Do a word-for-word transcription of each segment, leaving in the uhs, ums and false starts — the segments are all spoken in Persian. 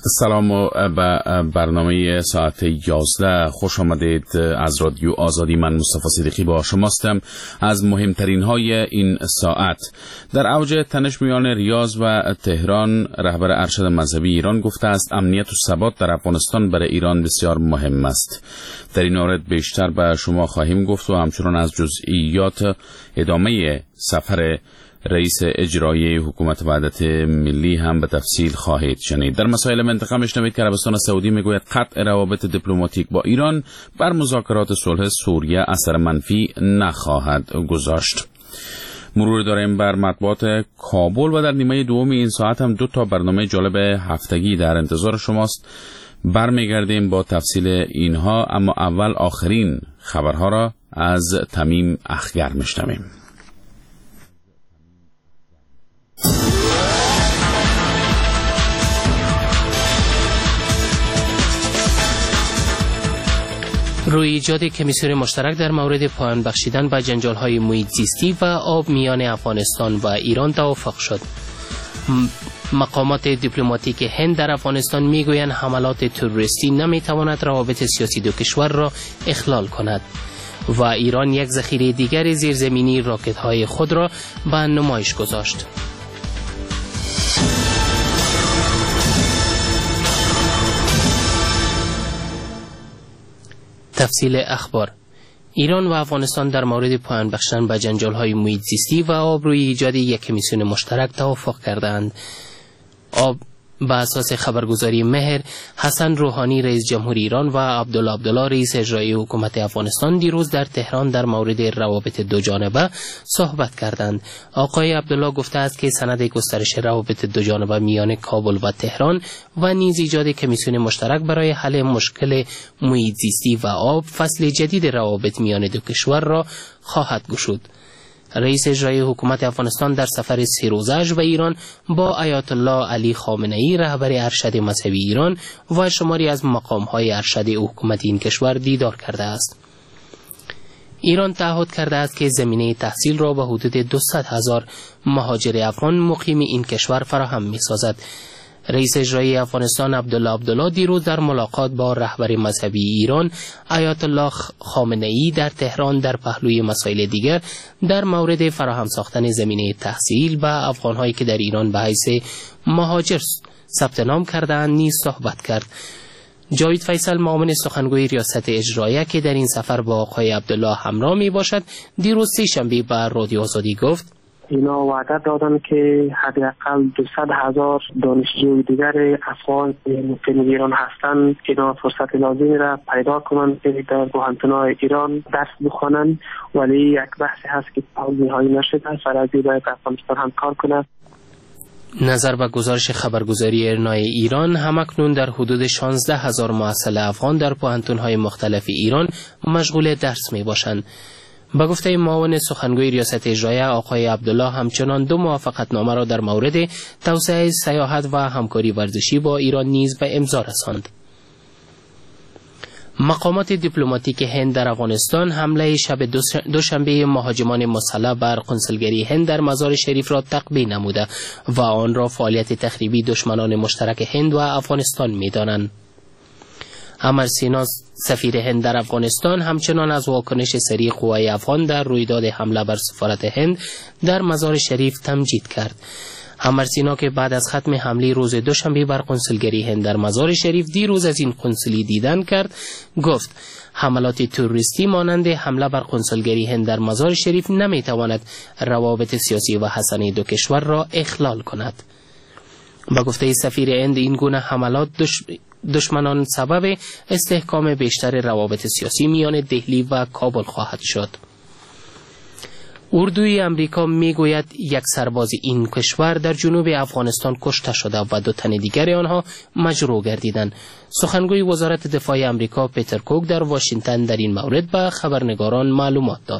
سلام و به برنامه ساعت یازده خوش آمدید. از رادیو آزادی من مصطفی صدیقی با شماستم. از مهمترین های این ساعت: در اوج تنش میان ریاض و تهران، رهبر ارشد مذهبی ایران گفته است امنیت و ثبات در افغانستان برای ایران بسیار مهم است. در این مورد بیشتر به شما خواهیم گفت و همچنان از جزئیات ادامه سفر رئیس اجرایی حکومت وحدت ملی هم به تفصیل خواهید شنید. در مسائل منطقه میشنوید که عربستان سعودی میگوید قطع روابط دیپلماتیک با ایران بر مذاکرات صلح سوریه اثر منفی نخواهد گذاشت. مرور داریم بر مطبوعات کابل و در نیمه دوم این ساعت هم دو تا برنامه جالب هفتگی در انتظار شماست. برمیگردیم با تفصیل اینها، اما اول آخرین خبرها را از تمیم اخگر میشنویم. روی ایجاد کمیسیون مشترک در مورد پایان بخشیدن به جنجال‌های محیط زیستی و آب میان افغانستان و ایران توافق شد. مقامات دیپلماتیک هند در افغانستان میگویند حملات تروریستی نمیتواند روابط سیاسی دو کشور را اخلال کند و ایران یک ذخیره دیگر زیرزمینی راکت‌های خود را به نمایش گذاشت. تفصیل اخبار: ایران و افغانستان در مورد پایان بخشیدن به جنجال‌های محیط زیستی و آب روی ایجاد یک کمیسیون مشترک توافق کردند. آب به اساس خبرگزاری مهر، حسن روحانی رئیس جمهور ایران و عبدالله عبدالله رئیس اجرایی حکومت افغانستان دیروز در تهران در مورد روابط دو جانبه صحبت کردند. آقای عبدالله گفته است که سند گسترش روابط دو جانبه میان کابل و تهران و نیز ایجاد کمیسیون مشترک برای حل مشکل محیط زیستی و آب فصل جدید روابط میان دو کشور را خواهد گشود. رئیس اجرایی حکومت افغانستان در سفر سه روزه‌اش به ایران با آیت الله علی خامنه‌ای رهبر ارشد مذهبی ایران و شماری از مقام‌های ارشد حکومت این کشور دیدار کرده است. ایران تعهد کرده است که زمینه تحصیل را به حدود دویست هزار مهاجر افغان مقیم این کشور فراهم می‌سازد. رئیس اجرایی افغانستان عبدالله عبدالله دیروز در ملاقات با رهبر مذهبی ایران آیت الله خامنه‌ای در تهران در پهلوی مسائل دیگر در مورد فراهم ساختن زمینه تحصیل به افغان‌هایی که در ایران به حیث مهاجر ثبت نام کرده‌اند نیز صحبت کرد. جاوید فیصل، معاون سخنگوی ریاست اجرایی که در این سفر با آقای عبدالله همراه می باشد، دیروز سه شنبه به رادیو آزادی گفت اینا وعده دادن که حداقل دویست هزار دانشجوی دیگر افغان مقیم ایران هستند اینا فرصت لازمی را پیدا کنند که در پوهنتون‌های ایران درس بخوانند، ولی یک بحثی هست که نهایی نشده. فرضی باید افغانستان هم کار کنه. نظر به گزارش خبرگزاری ارنای ایران، همکنون در حدود شانزده هزار محصل افغان در پوهنتون‌های مختلف ایران مشغول درس می باشند. با گفته معاون سخنگوی ریاست اجرایی آقای عبدالله، همچنان دو موافقتنامه را در مورد توسعه سیاحت و همکاری ورزشی با ایران نیز به امضا رساند. مقامات دیپلماتیک هند در افغانستان حمله شب دوشنبه مهاجمان مسلح بر قنصلگری هند در مزار شریف را تقبیح نموده و آن را فعالیت تخریبی دشمنان مشترک هند و افغانستان می‌دانند. امر سینا، سفیر هند در افغانستان، همچنان از واکنش سریع قوای افغان در رویداد حمله بر سفارت هند در مزار شریف تمجید کرد. امر سینا که بعد از ختم حمله روز دوشنبه بر قنصلگری هند در مزار شریف دیروز از این قنصلی دیدن کرد، گفت حملات تروریستی مانند حمله بر قنصلگری هند در مزار شریف نمیتواند روابط سیاسی و حسنه دو کشور را اخلال کند. با گفته سفیر هند، این گونه حملات دش... دشمنان سبب استحکام بیشتر روابط سیاسی میان دهلی و کابل خواهد شد. اردوی امریکا میگوید یک سرباز این کشور در جنوب افغانستان کشته شده و دو تن دیگر آنها مجروح گردیدند. سخنگوی وزارت دفاع امریکا پیتر کوک در واشنگتن در این مورد به خبرنگاران معلومات داد.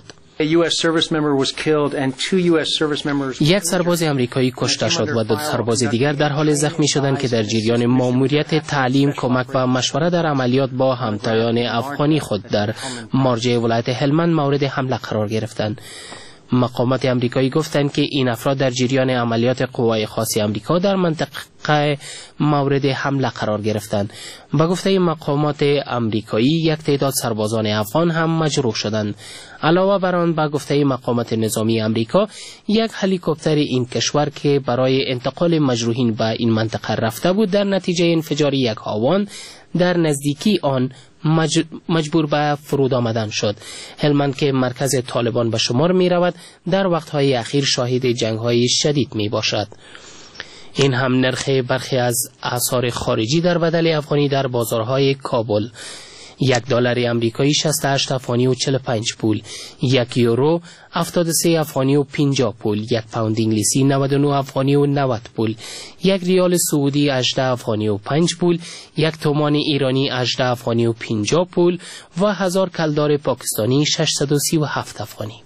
یک سرباز امریکایی کشته شد و دو سرباز دیگر در حال زخمی شدند که در جریان ماموریت تعلیم، کمک و مشورت در عملیات با همتایان افغانی خود در مارجه ولایت هلمند مورد حمله قرار گرفتند. مقامات امریکایی گفتند که این افراد در جریان عملیات قوای خاص امریکا در منطقه مورد حمله قرار گرفتند. با گفته مقامات امریکایی یک تعداد سربازان افغان هم مجروح شدند. علاوه بر آن با گفته مقامات نظامی امریکا یک هلیکوپتر این کشور که برای انتقال مجروحین به این منطقه رفته بود در نتیجه انفجار یک هاوان در نزدیکی آن مجبور به فرود آمدن شد. هلمند که مرکز طالبان به شمار می رود در وقتهای اخیر شاهد جنگ های شدید می باشد. این هم نرخ برخی از اسعار خارجی در بدل افغانی در بازارهای کابل: یک دلار امریکایی شصت و هشت افغانی و چهل و پنج پول، یک یورو هفتاد و سه افغانی و پنجاه پول، یک پوند انگلیسی نود و نه افغانی و نود پول، یک ریال سعودی هجده افغانی و پنج پول، یک تومان ایرانی هجده افغانی و پنجاه پول و هزار کلدار پاکستانی ششصد و سی و هفت افغانی.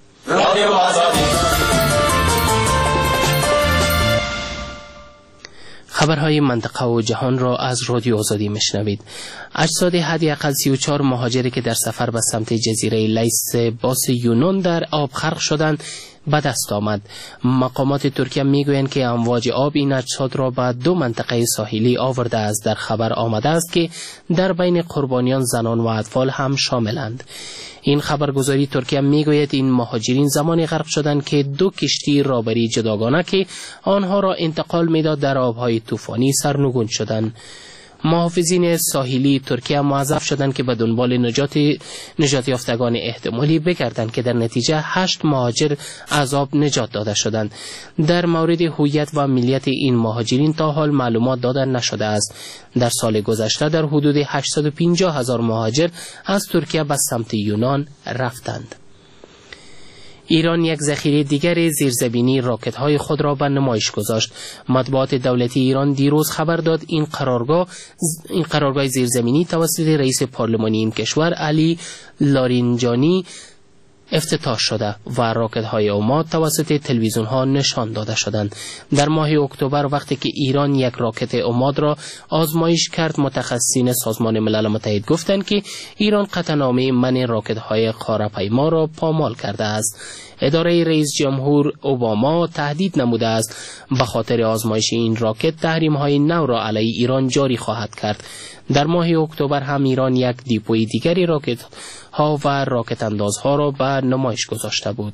خبرهای منطقه و جهان را از رادیو آزادی میشنوید. اجساد حداقل سی و چهار مهاجری که در سفر به سمت جزیره لیس باس یونان در آب غرق شدند به دست آمد. مقامات ترکیه میگویند که امواج آب این اجساد را به دو منطقه ساحلی آورده است. در خبر آمده است که در بین قربانیان زنان و اطفال هم شاملند. این خبرگزاری ترکیه میگوید این مهاجرین زمانی غرق شدند که دو کشتی رابری جداگانه که آنها را انتقال میداد در آبهای طوفانی سرنگون شدند. محافظین ساحلی ترکیه موظف شدند که به دنبال نجات نجات یافتگان احتمالی بگردند که در نتیجه هشت مهاجر از آب نجات داده شدند. در مورد هویت و ملیت این مهاجرین تا حال معلومات داده نشده است. در سال گذشته در حدود هشتصد و پنجاه هزار مهاجر از ترکیه به سمت یونان رفتند. ایران یک ذخیره دیگر زیرزمینی راکت‌های خود را به نمایش گذاشت. مطبوعات دولتی ایران دیروز خبر داد این قرارگاه این قرارگاه زیرزمینی توسط رئیس پارلمانی این کشور علی لارینجانی افتتاح شده و راکت‌های اوماد توسط تلویزیون‌ها نشان داده شدند. در ماه اکتبر وقتی که ایران یک راکت اوماد را آزمایش کرد، متخصصین سازمان ملل متحد گفتند که ایران قطعنامه منع راکت‌های خارپیما را پامال کرده است. اداره رئیس جمهور اوباما تهدید نموده است به خاطر آزمایش این راکت تحریم‌های نو را علیه ایران جاری خواهد کرد. در ماه اکتبر هم ایران یک دیپوی دیگری راکت ها و راکت اندازها را به نمایش گذاشته بود.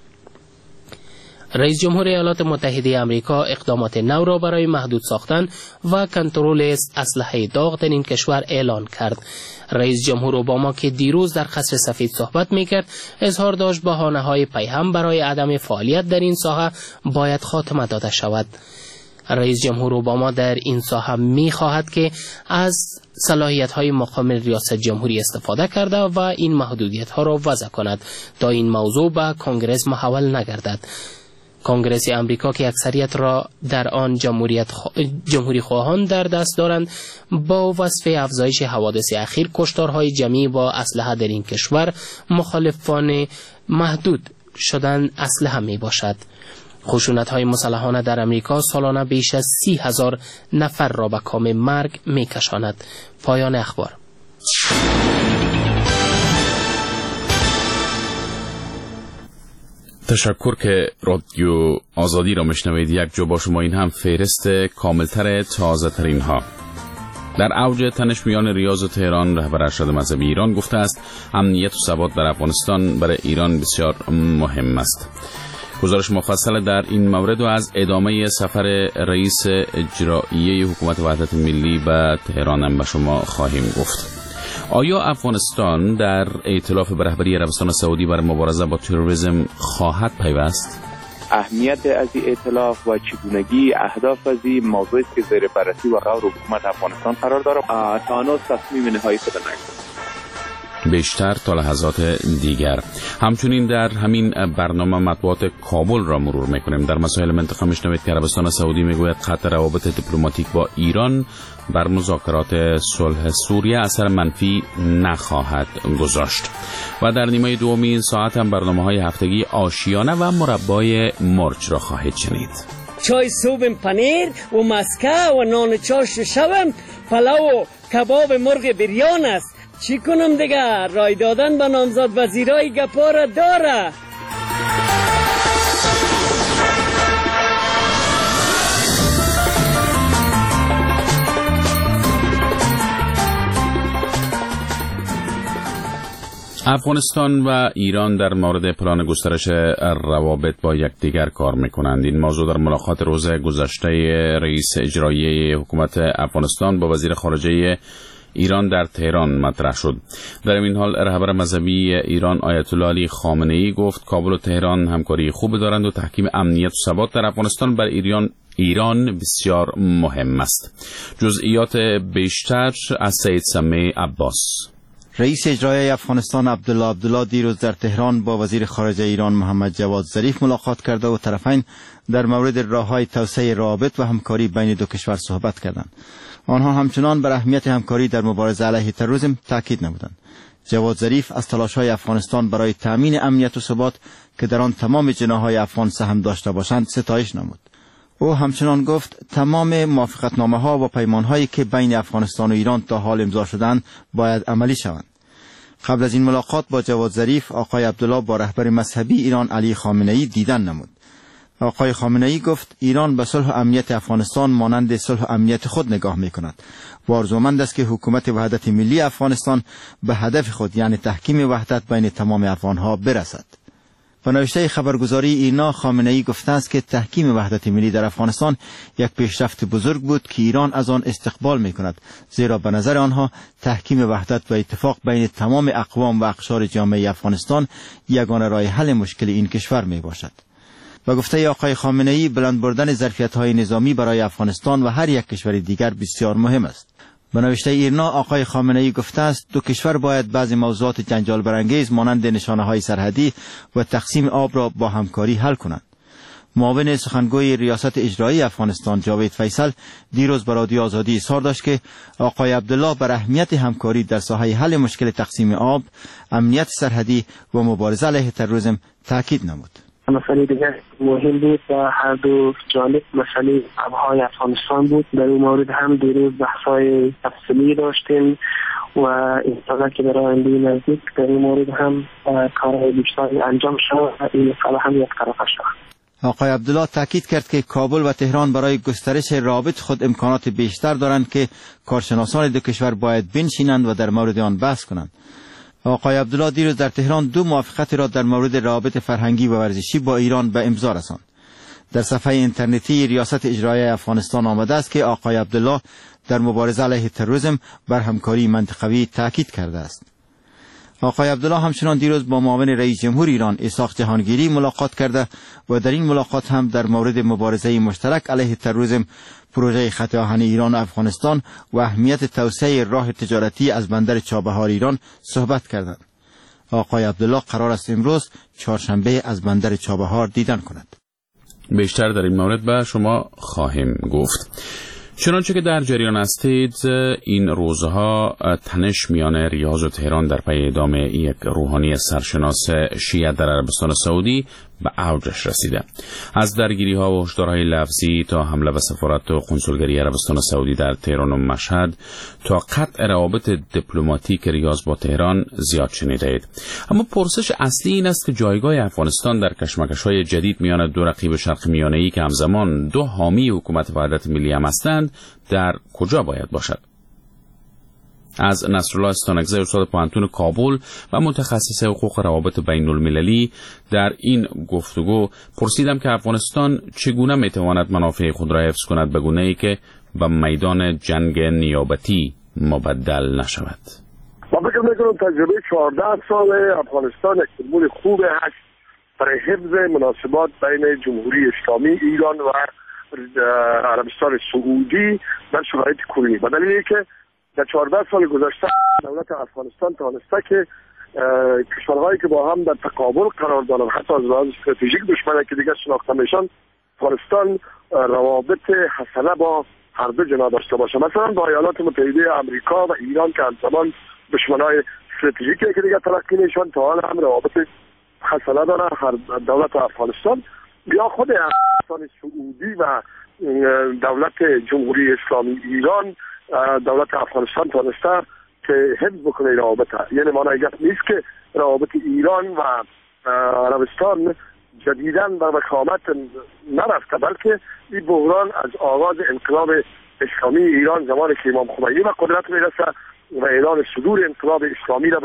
رئیس جمهور ایالات متحده آمریکا اقدامات نو را برای محدود ساختن و کنترل اسلحه داغ در این کشور اعلان کرد. رئیس جمهور اوباما که دیروز در قصر سفید صحبت میکرد، اظهار داشت بهانه‌های پیهم برای عدم فعالیت در این ساحه باید خاتمه داده شود. رئیس جمهور اوباما در این ساحه می خواهد که از صلاحیت های مقام ریاست جمهوری استفاده کرده و این محدودیت ها را وضع کند تا این موضوع به کنگره محول نگردد. کنگره امریکا که اکثریت را در آن جمهوریت خ... جمهوری خواهان در دست دارند، با وصف افزایش حوادث اخیر کشتارهای جمعی با اسلحه در این کشور مخالفان محدود شدن اسلحه می باشد. خشونت‌های مسلحانه در امریکا سالانه بیش از سی هزار نفر را به کام مرگ می‌کشاند. پایان اخبار. تشکر که رادیو آزادی را میشنوید. یک جو با شما. این هم فهرست کاملتر تازه ترین ها. در اوج تنش میان ریاض و تهران، رهبر ارشد مذهبی ایران گفته است امنیت و ثبات در افغانستان برای ایران بسیار مهم است. گزارش مفصل در این مورد و از ادامه سفر رئیس اجرایی حکومت وحدت ملی به تهران هم به شما خواهیم گفت. آیا افغانستان در ائتلاف به رهبری عربستان سعودی برای مبارزه با تروریسم خواهد پیوست؟ اهمیت از این ائتلاف و چگونگی اهداف از این موضوعی که زیر بررسی و غور حکومت افغانستان قرار دارد تا هنوز تصمیم نهایی شده نشده. بیشتر تا لحظات دیگر. همچنین در همین برنامه مطبوعات کابل را مرور میکنیم. در مسائل منطقه میشنوید که عربستان سعودی میگوید قطع روابط دیپلماتیک با ایران بر مذاکرات صلح سوریه اثر منفی نخواهد گذاشت. و در نیمه دومی این ساعت هم برنامه‌های هفتگی آشیانه و مربای مرچ را خواهید شنید. چای صبح پنیر و مسکه و نان چاش شبم پلو و کباب مرغ بریان است. چی کنم دیگه؟ رای دادن به نامزد وزیرای گپا را داره. افغانستان و ایران در مورد پلان گسترش روابط با یکدیگر کار میکنند. این موضوع در ملاقات روز گذشته رئیس اجرایی حکومت افغانستان با وزیر خارجه ایران در تهران مطرح شد. در این حال رهبر مذهبی ایران آیت الله علی خامنه ای گفت کابل و تهران همکاری خوب دارند و تحکیم امنیت و ثبات در افغانستان بر ایران ایران بسیار مهم است. جزئیات بیشتر از سید سمیع عباس. رئیس اجرایی افغانستان عبدالله عبدالله دیروز در تهران با وزیر خارجه ایران محمد جواد ظریف ملاقات کرده و طرفین در مورد راه‌های توسعه روابط و همکاری بین دو کشور صحبت کردند. آنها همچنان بر اهمیت همکاری در مبارزه علیه تروریسم تاکید نمودند. جواد ظریف از تلاش‌های افغانستان برای تأمین امنیت و ثبات که در آن تمام جناح‌های افغان سهم داشته باشند ستایش نمود. او همچنان گفت تمام موافقتنامه‌ها و پیمان‌هایی که بین افغانستان و ایران تا حال امضا شدند باید عملی شوند. قبل از این ملاقات با جواد ظریف آقای عبدالله با رهبر مذهبی ایران علی خامنه ای دیدن نمود. آقای خامنه ای گفت ایران به صلح و امنیت افغانستان مانند صلح و امنیت خود نگاه می‌کند و آرزومند است که حکومت وحدت ملی افغانستان به هدف خود یعنی تحکیم وحدت بین تمام افغان‌ها برسد. به نوشته خبرگزاری ایرنا خامنه ای گفته است که تحکیم وحدت ملی در افغانستان یک پیشرفت بزرگ بود که ایران از آن استقبال می‌کند، زیرا به نظر آنها تحکیم وحدت و اتفاق بین تمام اقوام و اقشار جامعه افغانستان یگانه راه حل مشکل این کشور میباشد. و گفته آقای خامنه ای بلند بردن ظرفیت‌های نظامی برای افغانستان و هر یک کشور دیگر بسیار مهم است. به نوشته ایرنا آقای خامنه ای گفته است دو کشور باید بعضی موضوعات جنجال برانگیز مانند نشانه‌های سرحدی و تقسیم آب را با همکاری حل کنند. معاون سخنگوی ریاست اجرایی افغانستان جاوید فیصل دیروز به رادیو آزادی اظهار داشت که آقای عبدالله بر اهمیت همکاری در ساحه حل مشکل تقسیم آب، امنیت سرحدی و مبارزه علیه تروریسم تاکید نمود. مسئله دیگر مهم بود و هر دو جانب مسئله آبهای افغانستان بود. در اون مورد هم دیروز بحث‌های تفصیلی داشتیم و انشاءالله که در آینده نزدیک در این مورد هم کارهای بیشتری انجام شود و این مسئله هم یک طرفه شود. آقای عبدالله تاکید کرد که کابل و تهران برای گسترش روابط خود امکانات بیشتر دارند که کارشناسان دو کشور باید بنشینند و در مورد آن بحث کنند. آقای عبدالله دیروز در تهران دو موافقت را در مورد روابط فرهنگی و ورزشی با ایران به امضا رساند. در صفحه اینترنتی ریاست اجرایی افغانستان آمده است که آقای عبدالله در مبارزه علیه تروریسم بر همکاری منطقوی تاکید کرده است. آقای عبدالله همچنان دیروز با معاون رئیس جمهور ایران اسحاق جهانگیری ملاقات کرده و در این ملاقات هم در مورد مبارزه مشترک علیه تروریسم، پروژه خط آهن ایران و افغانستان و اهمیت توسعه راه تجارتی از بندر چابهار ایران صحبت کردند. آقای عبدالله قرار است امروز چهارشنبه از بندر چابهار دیدن کند. بیشتر در این مورد به شما خواهیم گفت. چنانچه که در جریان هستید این روزها تنش میان ریاض و تهران در پی اعدام یک روحانی سرشناس شیعه در عربستان سعودی به اوجش رسیده. از درگیری ها و هشدارهای لفظی تا حمله به سفارت و قنسولگری عربستان سعودی در تهران و مشهد تا قطع روابط دیپلماتیک ریاض با تهران زیاد شنیدید. اما پرسش اصلی این است که جایگاه افغانستان در کشمکش‌های جدید میان دو رقیب شرق میانه‌ای که همزمان دو حامی حکومت وحدت ملی هم هستند در کجا باید باشد؟ از نصرالله استانکزی استاد پوهنتون کابل و متخصص حقوق روابط بین المللی در این گفتگو پرسیدم که افغانستان چگونه میتواند منافع خود را حفظ کند به گونه‌ای که به میدان جنگ نیابتی مبدل نشود. من فکر میکنم تجربه چهارده سال افغانستان یک فرمول خوب هست برای حفظ مناسبات بین جمهوری اسلامی ایران و عربستان سعودی در شرایط کنونی. به دلیلی که در چهارده سال گذشته دولت افغانستان تانسته که کشورهایی که با هم در تقابل قرار دارند، حتی از لحاظ استراتژیک دشمنی که دیگه شناخته میشن، افغانستان روابط حسنه با هر دو جناح داشته باشه. مثلا با ایالات متحده آمریکا و ایران که همزمان دشمنای استراتژیکی که دیگه تلقی میشن، تا حالا هم روابط حسنه داره هر دولت افغانستان. یا خود عربستان سعودی و دولت جمهوری اسلامی ایران، دولت افغانستان تانسته که حفظ بکنه روابط. یعنی معنی گپ نیست که روابط ایران و عربستان جدیداً بر وخامت نرفته، بلکه این بحران از آغاز انقلاب اسلامی ایران زمانی که امام خمینی به قدرت میرسه و اعلان صدور انقلاب اسلامی را به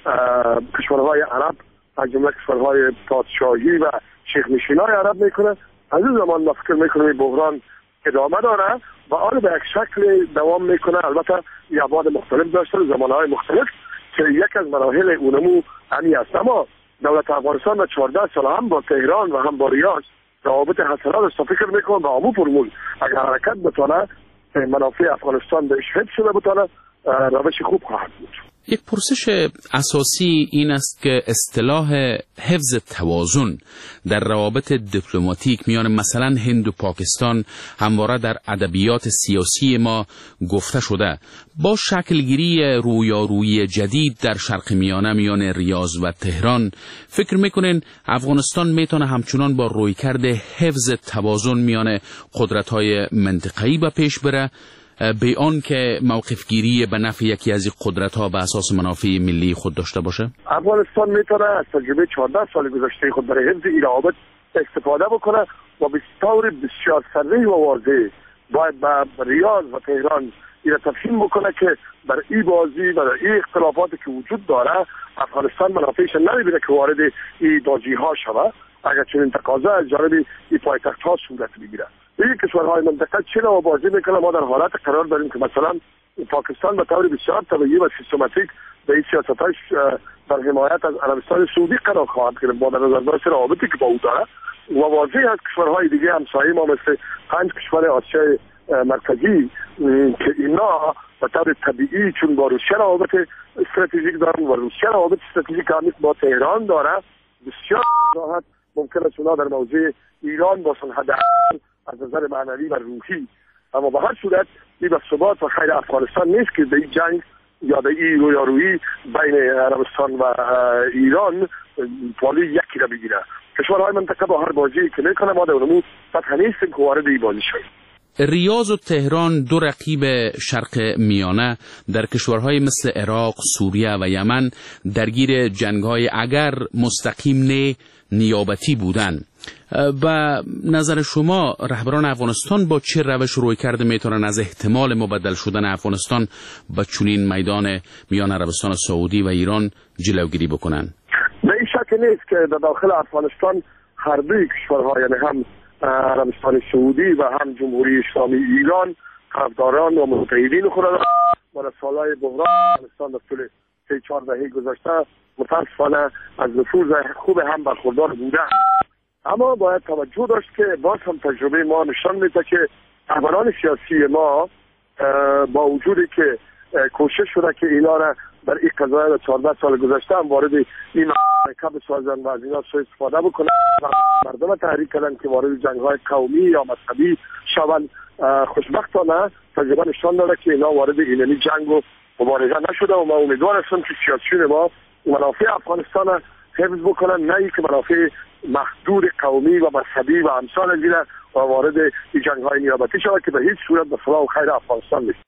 کشورهای عرب از جمله کشورهای پادشاهی و شیخ نشینای عرب میکنه. از این زمان ما فکر میکنم این بحران ادامه داره و آن به یک شکل دوام میکنه. البته ابعاد مختلف داشته، زمانهای مختلف که یک از مراحل اونمو همی است. اما دولت افغانستان و چهارده سال هم با تهران و هم با ریاض روابط حسنات است. فکر میکنم با همون فرمول اگر حرکت بتونه منافع افغانستان بهش حفظ شده بتونه روش خوب خواهد بود. یک پرسش اساسی این است که اصطلاح حفظ توازن در روابط دیپلماتیک میان مثلا هند و پاکستان همواره در ادبیات سیاسی ما گفته شده. با شکلگیری رویارویی جدید در شرق میانه میان ریاض و تهران، فکر میکنین افغانستان میتونه همچنان با رویکرد حفظ توازن میان قدرت‌های منطقه‌ای به پیش بره، به آن که موقف گیری به نفع یکی از قدرت‌ها به اساس منافع ملی خود داشته باشه؟ افغانستان میتونه از تجربه چهارده سال گذشته خود برای حفظ این روابط استفاده بکنه و به طور بسیار صریح و واضح باید به ریاض و تهران این تفهیم بکنه که بر این بازی و این اختلافاتی که وجود داره افغانستان منافعش نمیبینه که وارد این بازی ها شود اگر چنین تقاضا از جانب این پایتخت ها صورت بگیره. این کشورهای منطقه چین و بازی میکنه. ما در حالت قرار داریم که مثلا پاکستان به طور بسیار طبیعی و سیستماتیک به این سیاستاش در حمایت از عربستان سعودی قرار خواهد گرفت با در نظر داشت روابطی که با او داره و واضح از کشورهای دیگه همسایه ما مثل پنج کشور آسیای مرکزی که اینا به طور طبیعی چون با روسیه روابط استراتژیک دارن و روسیه روابط استراتژیک هم با تهران داره بسیار راحت ممکن است اونا در موضوع ایران باشن حداقل از نظر معنوی و روحی. اما به هر صورت این به ثبات و خیر افغانستان نیست که به این جنگ یا به این رویارویی بین عربستان و ایران پالی یکی را بگیره. کشورهای منطقه با هر بازی که میکنه ما در اونمو فتح نیستیم که وارد این بازی شویم. ریاض و تهران دو رقیب شرق میانه در کشورهای مثل عراق، سوریه و یمن درگیر جنگ‌های اگر مستقیم نه نیابتی بودند. و نظر شما رهبران افغانستان با چه روش روی کرده میتونن از احتمال مبدل شدن افغانستان به چنین میدان میان عربستان سعودی و ایران جلوگیری بکنن؟ به این شک نیست که در داخل افغانستان هر دوی کشورها یعنی هم عربستان سعودی و هم جمهوری اسلامی ایران طرفداران و متحدین خود را در سالهای بحران افغانستان در طول سه چهار دهه گذشته متاسفانه از نفوذ خوب هم برخوردار بوده. اما باید توجه داشت که باز هم تجربه ما نشان میده که رهبران سیاسی ما با وجودی که کوشش شده که اینا را در این قضایای چهارده سال گذشته هم وارد این مرکب بسازن و از اینا سوء استفاده بکنن و مردم تحریک کردن که وارد جنگ‌های قومی یا مذهبی شوند. خوشبختانه تجربه نشان داده که اینا وارد اینمی جنگ و مبارزه نشده و من امیدوار هستم که سیاسیون ما منافع افغانستان حفظ بکنن، نه اینکه منافع محدود قومی و مذهبی و امثال از اینا و وارد این جنگ‌های نیابتی شود که به هیچ صورت به صلاح و خیر افغانستان نیست.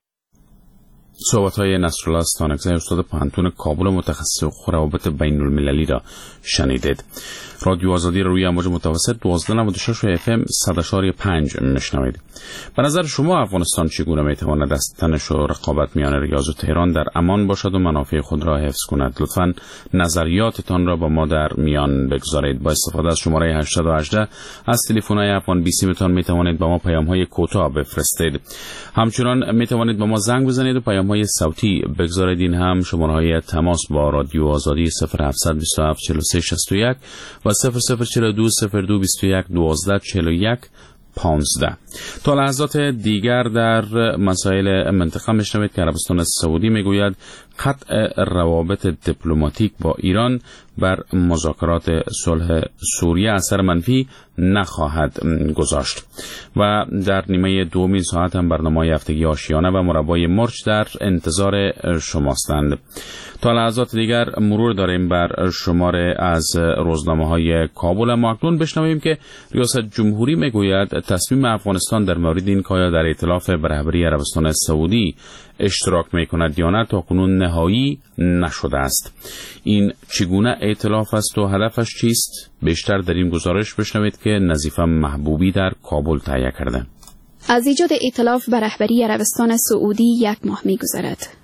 صحبت‌های نصرالله استانکزی استاد پانتون کابل متخصص روابط بین المللی را شنیدید. رادیو آزادی روی امواج متوسط دوازده و نود و شش اف ام صد و چهار و پنج میشنوید. به نظر شما افغانستان چگونه میتواند از تنش و رقابت میان ریاض و تهران در امان باشد و منافع خود را حفظ کند؟ لطفاً نظریاتتان را با ما در میان بگذارید. با استفاده از شماره هشت یک هشت از تلفن‌های افغان بیسی متان میتوانید با ما پیام‌های کوتاه بفرستید. همچنان میتوانید با ما زنگ بزنید و پیام‌های صوتی بگذارید. این هم شماره‌های تماس با رادیو آزادی صفر هفت دو هفت چهار سه شصت و یک و صفر صفر چهار دو صفر دو بیست و یک دوازده چهل و یک پانزده. تا لحظات دیگر در مسائل منطقه میشنوید که عربستان سعودی میگوید قطع روابط دیپلماتیک با ایران بر مذاکرات صلح سوریه اثر منفی نخواهد گذاشت. و در نیمه دومین ساعت هم برنامه هفتگی آشیانه و مربای مرچ در انتظار شماستند. تا لحظات دیگر مرور داریم بر شماره از روزنامه‌های کابل. ما اکنون بشنویم که ریاست جمهوری میگوید تصمیم افغانستان در مورد این که آیا در ائتلاف به رهبری عربستان سعودی اشتراک میکند یا نه تا کنون نهایی نشده است. این چگونه ائتلاف است و هدفش چیست؟ بیشتر در این گزارش بشنوید که نظیفه محبوبی در کابل تهیه کرده. از ایجاد ائتلاف به رهبری عربستان سعودی یک ماه می‌گذرد.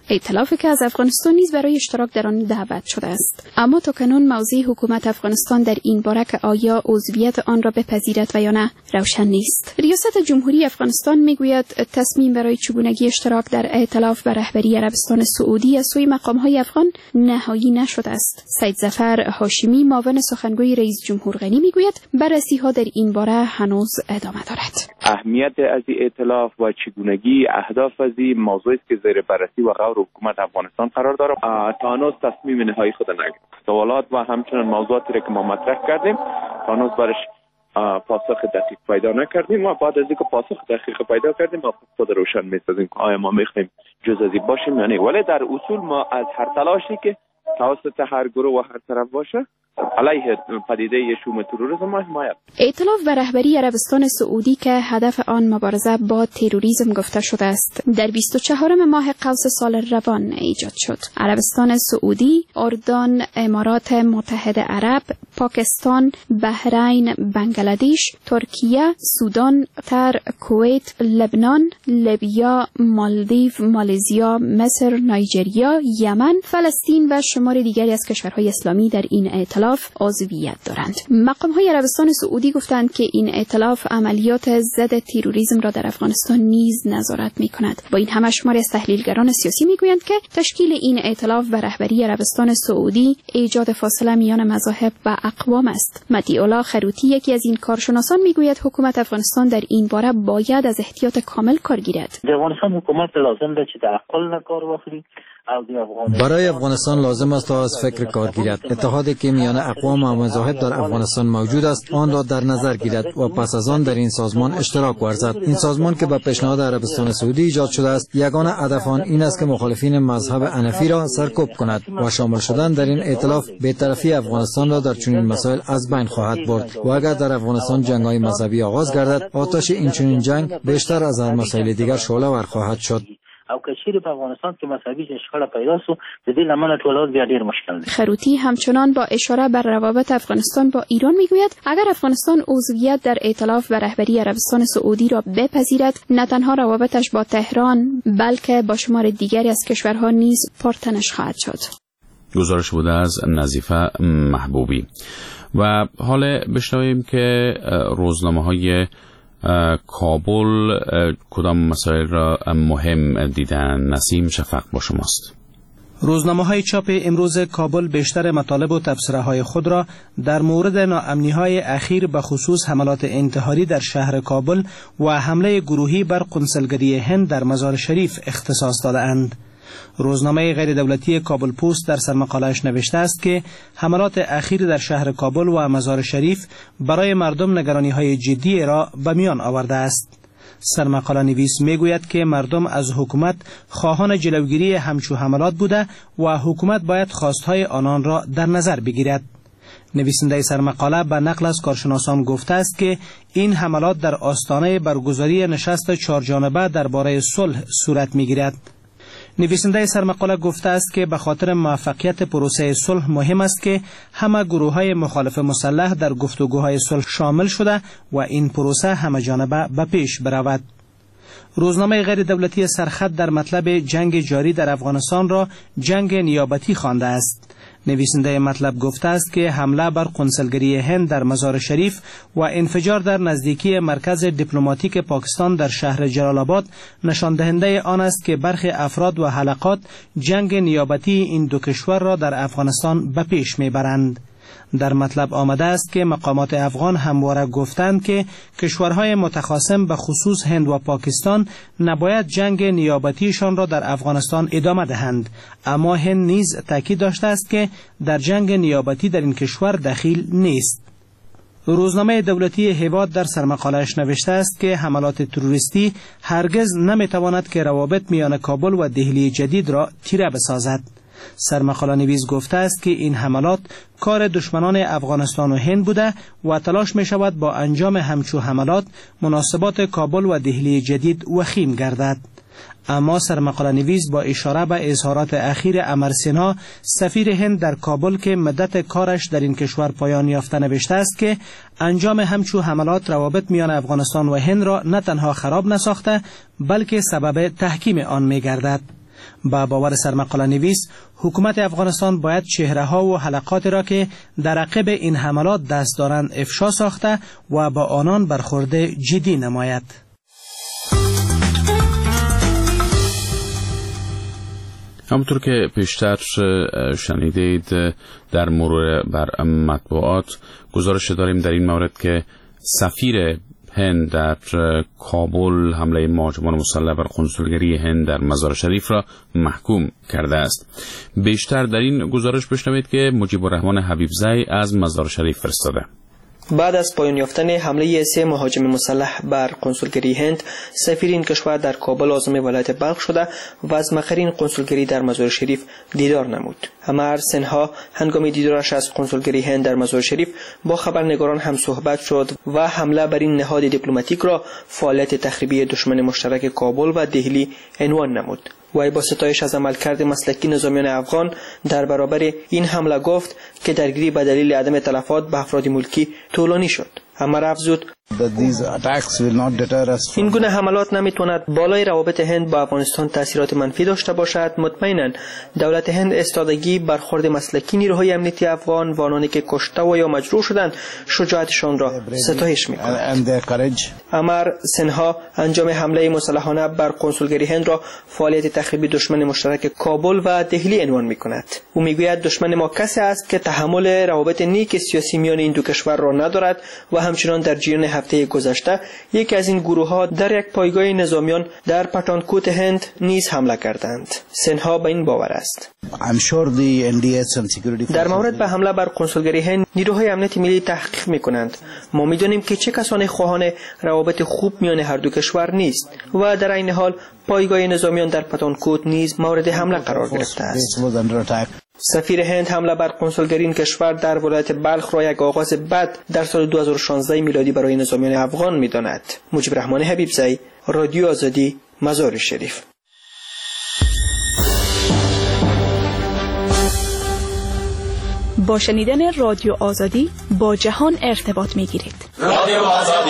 ائتلافی که از افغانستان نیز برای اشتراک در آن دعوت شده است. اما تاکنون موضع حکومت افغانستان در این باره که آیا عضویت آن را بپذیرد و یا نه روشن نیست. ریاست جمهوری افغانستان میگوید تصمیم برای چگونگی اشتراک در ائتلاف به رهبری عربستان سعودی از سوی مقام‌های افغان نهایی نشده است. سید ظفر هاشمی معاون سخنگوی رئیس جمهور غنی میگوید بررسی‌ها در این باره هنوز ادامه دارد. اهمیت از این ائتلاف و چگونگی اهداف از این موضوعی است که زیر بررسی و غور حکومت افغانستان قرار دارد. تا هنوز تصمیم نهایی خود نگرفته. سوالات و همچنین موضوعاتی که ما مطرح کردیم هنوز برش پاسخ دقیق پیدا نکردیم و بعد از اینکه پاسخ دقیق پیدا کردیم ما خود روشن می‌سازیم که آیا ما می‌خوایم جز از این باشیم یا نه. ولی در اصول ما از هر تلاشی که توسط هر گروه و هر طرف باشه علیه پدیده شوم تروریسم ما حمایت. ائتلاف به رهبری عربستان سعودی که هدف آن مبارزه با تروریسم گفته شده است در بیست و چهارم ماه قوس سال روان ایجاد شد. عربستان سعودی، اردن، امارات متحده عرب، پاکستان، بحرین، بنگلادش، ترکیه، سودان، قطر، کویت، لبنان، لیبیا، مالدیو، مالزیا، مصر، نایجریا، یمن، فلسطین و شمار دیگری از کشورهای اسلامی در این ائتلاف عضویت دارند. مقام‌های عربستان سعودی گفتند که این ائتلاف عملیات ضد تروریسم را در افغانستان نیز نظارت می‌کند. با این همه شماری از تحلیلگران سیاسی می‌گویند که تشکیل این ائتلاف به رهبری عربستان سعودی ایجاد فاصله میان مذاهب و اقوام است. مدی الله خروتی یکی از این کارشناسان می‌گوید حکومت افغانستان در این باره باید از احتیاط کامل کار گیرد. در افغانستان حکومت لازم ده چې د عقل کار واخلي. برای افغانستان لازم است تا از فکر کار گیرد. اتحادی که میان اقوام و مذاهب در افغانستان موجود است آن را در نظر گیرد و پس از آن در این سازمان اشتراک ورزد. این سازمان که به پیشنهاد عربستان سعودی ایجاد شده است یگانه هدف آن این است که مخالفین مذهب حنفی را سرکوب کند و شامل شدن در این ائتلاف بی‌طرفی افغانستان را در چنین مسائل از بین خواهد برد و اگر در افغانستان جنگ‌های مذهبی آغاز گردد آتش این چنین جنگ بیشتر از هر مسائل دیگر شعله ور خواهد شد. او کشیر په افغانستان کې مذهبي شخړه پیدا سو د دې لمنه ټولول بیا ډیر مشکل دی. خروتی همچنان با اشاره بر روابط افغانستان با ایران میگوید اگر افغانستان عضویت در ائتلاف به رهبری عربستان سعودی را بپذیرد نه تنها روابطش با تهران بلکه با شمار دیگری از کشورها نیز پرتنش خواهد شد. گزارش بوده از نظیفه محبوبی. و حالا بشنویم که روزنامه‌های کابل کدام مسائل را مهم دیدن. نسیم شفق با شماست. روزنامه‌های چاپ امروز کابل بیشتر مطالب و تبصره‌های خود را در مورد ناامنی‌های اخیر به خصوص حملات انتحاری در شهر کابل و حمله گروهی بر قنصلگری هند در مزار شریف اختصاص داده‌اند. روزنامه غیر دولتی کابل پست در سرمقاله‌اش نوشته است که حملات اخیر در شهر کابل و مزار شریف برای مردم نگرانی‌های جدی را به میان آورده است. سرمقاله نویس میگوید که مردم از حکومت خواهان جلوگیری همچو حملات بوده و حکومت باید خواستهای آنان را در نظر بگیرد. نویسنده سرمقاله به نقل از کارشناسان گفته است که این حملات در آستانه برگزاری نشست چهارجانبه درباره صلح صورت میگیرد. نویسنده سرمقاله گفته است که به خاطر موفقیت پروسه صلح مهم است که همه گروه‌های مخالف مسلح در گفتگوهای صلح شامل شده و این پروسه همه جانبه به پیش برود. روزنامه غیر دولتی سرخط در مطلب جنگ جاری در افغانستان را جنگ نیابتی خوانده است. نویسنده مطلب گفته است که حمله بر قنصلگری هند در مزار شریف و انفجار در نزدیکی مرکز دیپلماتیک پاکستان در شهر جلال آباد نشان دهنده آن است که برخی افراد و حلقات جنگ نیابتی این دو کشور را در افغانستان به پیش میبرند. در مطلب آمده است که مقامات افغان همواره گفتند که کشورهای متخاصم به خصوص هند و پاکستان نباید جنگ نیابتیشان را در افغانستان ادامه دهند، اما هند نیز تاکید داشته است که در جنگ نیابتی در این کشور دخیل نیست. روزنامه دولتی هیواد در سرمقاله‌اش نوشته است که حملات تروریستی هرگز نمیتواند که روابط میان کابل و دهلی جدید را تیره بسازد. سرمقاله نویس گفته است که این حملات کار دشمنان افغانستان و هند بوده و تلاش می شود با انجام همچو حملات مناسبات کابل و دهلی جدید وخیم گردد. اما سرمقاله نویس با اشاره به اظهارات اخیر امر سینها سفیر هند در کابل که مدت کارش در این کشور پایان یافته نوشته است که انجام همچو حملات روابط میان افغانستان و هند را نه تنها خراب نساخته بلکه سبب تحکیم آن می گردد. با باور سرمقاله نویس، حکومت افغانستان باید چهره ها و حلقات را که در عقب این حملات دست دارند افشا ساخته و با آنان برخورد جدی نماید. همونطور که پیشتر شنیدید در مرور بر مطبوعات گزارش داریم در این مورد که سفیر هند در کابل حمله مهاجمان مسلح بر کنسولگری هند در مزار شریف را محکوم کرده است. بیشتر در این گزارش بشنوید که مجیب الرحمن حبیبزی از مزار شریف فرستاده. بعد از پایان یافتن حمله سه مهاجم مسلح بر کنسولگری هند، سفیر این کشور در کابل عازم ولایت بلخ شده و از مقر این کنسولگری در مزار شریف دیدار نمود. امر سنها هنگام دیدارش از کنسولگری هند در مزار شریف با خبرنگاران هم صحبت شد و حمله بر این نهاد دیپلماتیک را فعالیت تخریبی دشمن مشترک کابل و دهلی عنوان نمود. وی با ستایش از عملکرد مسلکی نظامیان افغان در برابر این حمله گفت که درگیری به دلیل عدم تلفات به افراد ملکی طولانی شد. اما افزود این گونه حملات نمیتواند بالای روابط هند با افغانستان تاثیرات منفی داشته باشد. مطمئنا دولت هند استادگی برخورد مسلکی نیروهای امنیتی افغان و آنانی که کشته و یا مجروح شدند شجاعتشان را ستایش میکند. امر سنها انجام حمله مسلحانه بر کنسولگری هند را فعالیت تخریبی دشمن مشترک کابل و دهلی عنوان میکند. او میگوید دشمن ما کسی است که تحمل روابط نیک سیاسی میان این دو کشور را ندارد و همچنان در جریان هفته گذشته یکی از این گروه ها در یک پایگاه نظامیان در پتانکوت هند نیز حمله کردند. سنها به این باور است. در مورد به حمله بر کنسولگری هند نیروهای امنیت ملی تحقیق میکنند. ما میدانیم که چه کسانی خواهان روابط خوب میان هر دو کشور نیست و در این حال پایگاه نظامیان در پتانکوت نیز مورد حمله قرار گرفته است. سفیر هند حمله بر کنسولگری این کشور در ولایت بلخ را یک آغاز بد در سال دو هزار و شانزده میلادی برای نظامیان افغان می‌داند. مجیب الرحمن حبیبزی، رادیو آزادی، مزار شریف. با شنیدن رادیو آزادی با جهان ارتباط می‌گیرید. رادیو آزادی.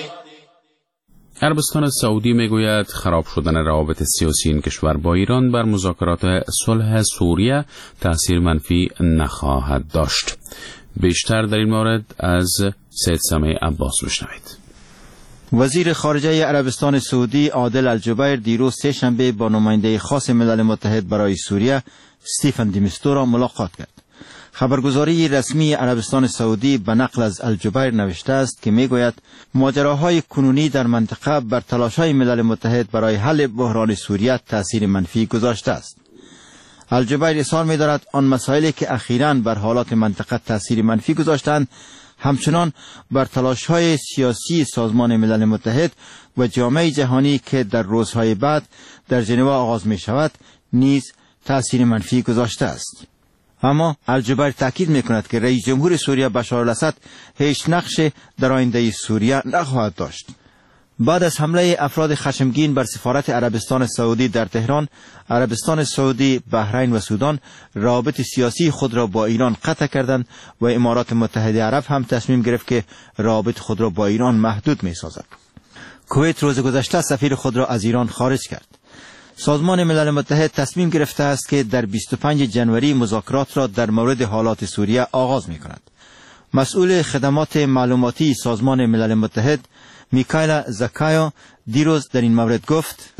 عربستان سعودی میگوید خراب شدن روابط سیاسی این کشور با ایران بر مذاکرات صلح سوریه تأثیر منفی نخواهد داشت. بیشتر در این مورد از سید سمیع عباس بشنوید. وزیر خارجه عربستان سعودی عادل الجبیر دیروز سه شنبه با نماینده خاص ملل متحد برای سوریه استیفن دی میستورا ملاقات کرد. خبرگزاری رسمی عربستان سعودی به نقل از الجبیر نوشته است که میگوید ماجراهای کنونی در منطقه بر تلاش‌های ملل متحد برای حل بحران سوریه تأثیر منفی گذاشته است. الجبیر اظهار می‌دارد آن مسائلی که اخیراً بر حالات منطقه تأثیر منفی گذاشتند همچنان بر تلاش‌های سیاسی سازمان ملل متحد و جامعه جهانی که در روزهای بعد در ژنو آغاز می‌شود نیز تأثیر منفی گذاشته است. اما الجبیر تاکید می‌کند که رئیس جمهور سوریه بشار الاسد هیچ نقش در آینده سوریه نخواهد داشت. بعد از حمله افراد خشمگین بر سفارت عربستان سعودی در تهران، عربستان سعودی، بحرین و سودان روابط سیاسی خود را با ایران قطع کردند و امارات متحده عرب هم تصمیم گرفت که روابط خود را با ایران محدود می‌سازد. کویت روز گذشته سفیر خود را از ایران خارج کرد. سازمان ملل متحد تصمیم گرفته است که در بیست و پنجم ژانویه مذاکرات را در مورد حالات سوریه آغاز می‌کند. مسئول خدمات معلوماتی سازمان ملل متحد میکائیل زکایا دیروز در این مورد گفت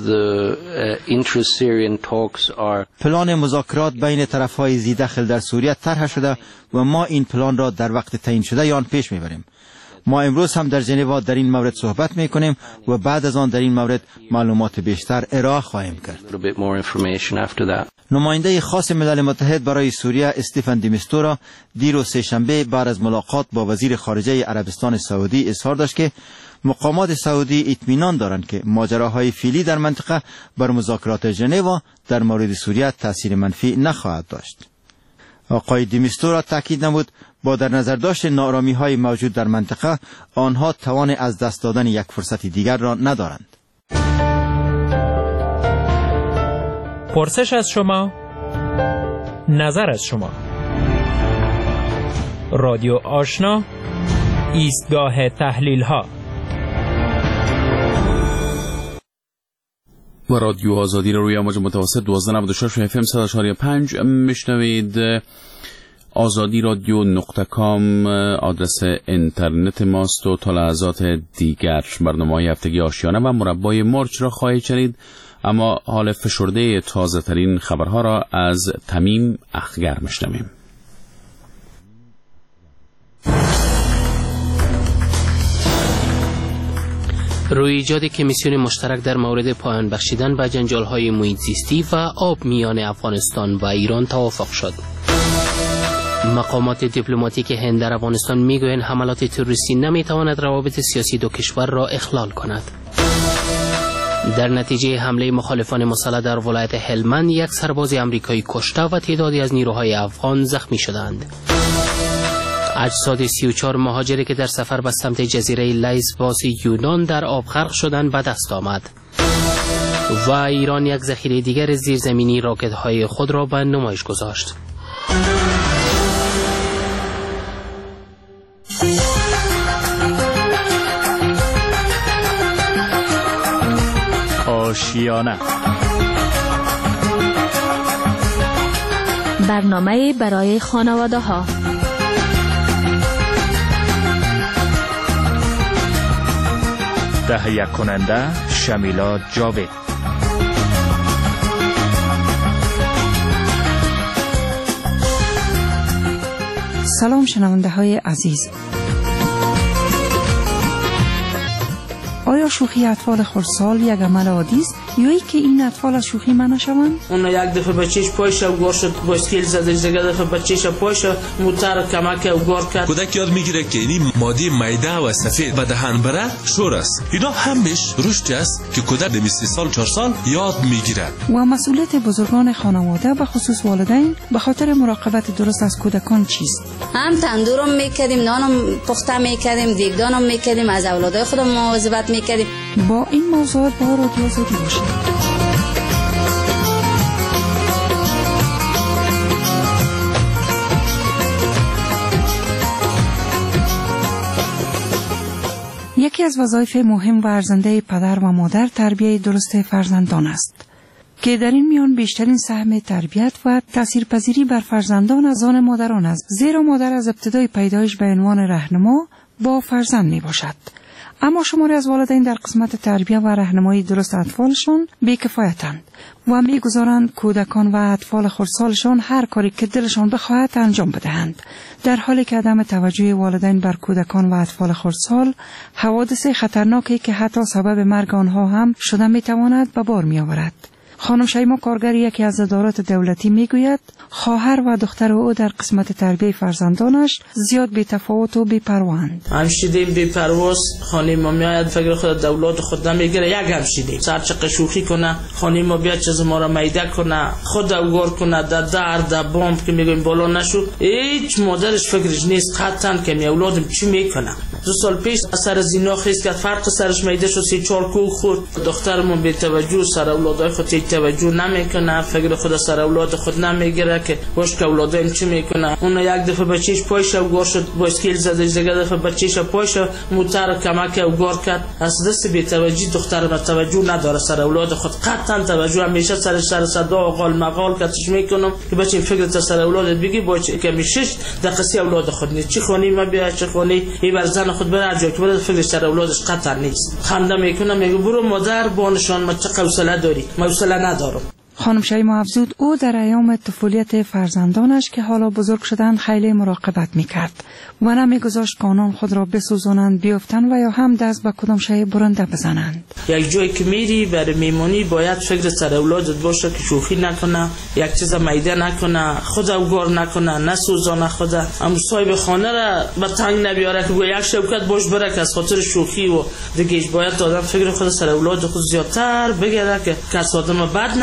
پلان مذاکرات بین طرف‌های ذی دخل در سوریه طرح شده و ما این پلان را در وقت تعیین شده آن پیش میبریم. ما امروز هم در ژنو در این مورد صحبت میکنیم و بعد از آن در این مورد معلومات بیشتر ارائه خواهیم کرد. نماینده خاص ملل متحد برای سوریه استیفن دی میستورا دیروز سه‌شنبه بعد از ملاقات با وزیر خارجه عربستان سعودی اظهار داشت که مقامات سعودی اطمینان دارند که ماجراهای فعلی در منطقه بر مذاکرات ژنو در مورد سوریه تأثیر منفی نخواهد داشت. آقای دی میستورا تاکید نمود با در نظر داشت نارامی‌های موجود در منطقه آنها توان از دست دادن یک فرصت دیگر را ندارند. پرسش از شما، نظر از شما. رادیو آشنا، ایستگاه تحلیل ها. و رادیو آزادی رو روی امواج متوسط دوازده نود و شش اف ام صد و چهار و پنج میشنوید. آزادی رادیو نقطه کام آدرس اینترنت ماست و تا لحظات دیگر برنامه‌های هفتگی آشیانه و مربای مرچ را خواهید شنید. اما حال فشرده تازه ترین خبرها را از تمیم اخگر میشنویم. روی ایجاد کمیسیون مشترک در مورد پایان بخشیدن به جنجال‌های محیط زیستی و آب میان افغانستان و ایران توافق شد. مقامات دیپلماتیک هند در افغانستان میگویند حملات تروریستی نمیتواند روابط سیاسی دو کشور را اخلال کند. در نتیجه حمله مخالفان مسلح در ولایت هلمند یک سرباز آمریکایی کشته و تعدادی از نیروهای افغان زخمی شدند. اجساد سی و چهار مهاجری که در سفر به سمت جزیره لیسبوس یونان در آب غرق شدند به دست آمد. و ایران یک ذخیره دیگر زیرزمینی راکت‌های خود را به نمایش گذاشت. آشیانه برنامه برای خانواده ها. تهیه کننده شمیلا جاوید. سلام شنونده های عزیز. آیا شوخی اطفال خردسال یک عمل عادی است یا ای که این اطفال از شوخی منع شوند؟ اون یک دفعه بچهش پایش او گار شد، با اسکیل زده، دیگه دفعه بچهش پایش موتر کمک او گار کرد. کودک یاد میگیره که این ماده میده و سفید به دهن بره شور است. اینا همش رشد است که کودک در سه سال چهار سال یاد میگیره. و مسئولیت بزرگان خانواده به خصوص والدین به خاطر مراقبت درست از کودکان چیست؟ هم تندورم میکردیم، نانم پخته میکردیم، دیگدانم میکردیم، از اولادای خودم مواظبت میکردیم. با این موضوعات با رادیو آزادی باشید. یکی از وظایف مهم و ارزنده پدر و مادر تربیت درست فرزندان است که در این میان بیشترین سهم تربیت و تاثیرپذیری بر فرزندان از آن مادران است، زیرا مادر از ابتدای پیدایش به عنوان راهنما با فرزند می باشد. اما شماری از والدین در قسمت تربیت و راهنمایی درست اطفالشان بی‌کفایتند و می‌گذارند کودکان و اطفال خردسالشان هر کاری که دلشان بخواهد انجام بدهند، در حالی که عدم توجه والدین بر کودکان و اطفال خردسال حوادث خطرناکی که حتی سبب مرگ آنها هم شده می‌تواند به بار می‌آورد. خانم شیما کارگر یکی از ادارات دولتی میگوید خواهر و دختر او در قسمت تربیت فرزندانش زیاد بی‌تفاوت و بی‌پروند. همشیدیم بی‌پرواست، خانم ما میاد فکر خود دولت خود نمیگیره، یک همشیدیم سر چه قشوخی کنه، خانم ما بیاد چیز ما را میده کنه، خود اوگار کنه، در در در بمب که میگیم بالا نشو، هیچ مادرش فکرش نیست قطعا که می اولادم چی میکنه. دو سال پیش سر زینا خیس کرد، فرق سرش میده شد، سی چهار کو خورد. دخترمون بی توجه سر اولادای خود توجه نمیکنه، فکر خود سر اولاد خود نمیگیره که باش که اولادم چی میکنه. اون یک دفعه بچیش پایش او گار شد، با اسکیل زده، دیگه دفعه بچیش پایش موتر کمک او گار کرد. از دست بی توجهی دخترم توجه نداره سر اولاد خود، قطعا توجه همیشه سر سر صدا و قال مقال کاتش میکنم که بچین فکر تا سر اولادت بگی با که میشش دقیقه اولاد خود نیست، چی خونی ما بیا چه خونی این بر زن خود بر جای که بده فکر سر اولادش قطعا نیست. خنده میکنه میگه برو مادر با نشان ما چه حوصله داری، ما حوصله ندارم. خانم شیما افزود او در ایام طفولیت فرزندانش که حالا بزرگ شدند خیلی مراقبت میکرد و نمیگذاشت که آنان خود را بسوزانند، بیفتند و یا هم دست به کدام شی برنده بزنند. یک جایی که میری برای میمونی باید فکر سر اولادت باشه که شوخی نکنه، یک چیز میده نکنه، خود اوگار نکنه، نسوزانه خود، هم صاحب خانه را به تنگ نبیاره که یک شوکت باش بره که از خاطر شوخی و دیگه باید آدم فکر خود سر اولاد خود زیادتر بگیره که کس آدم بد نگویه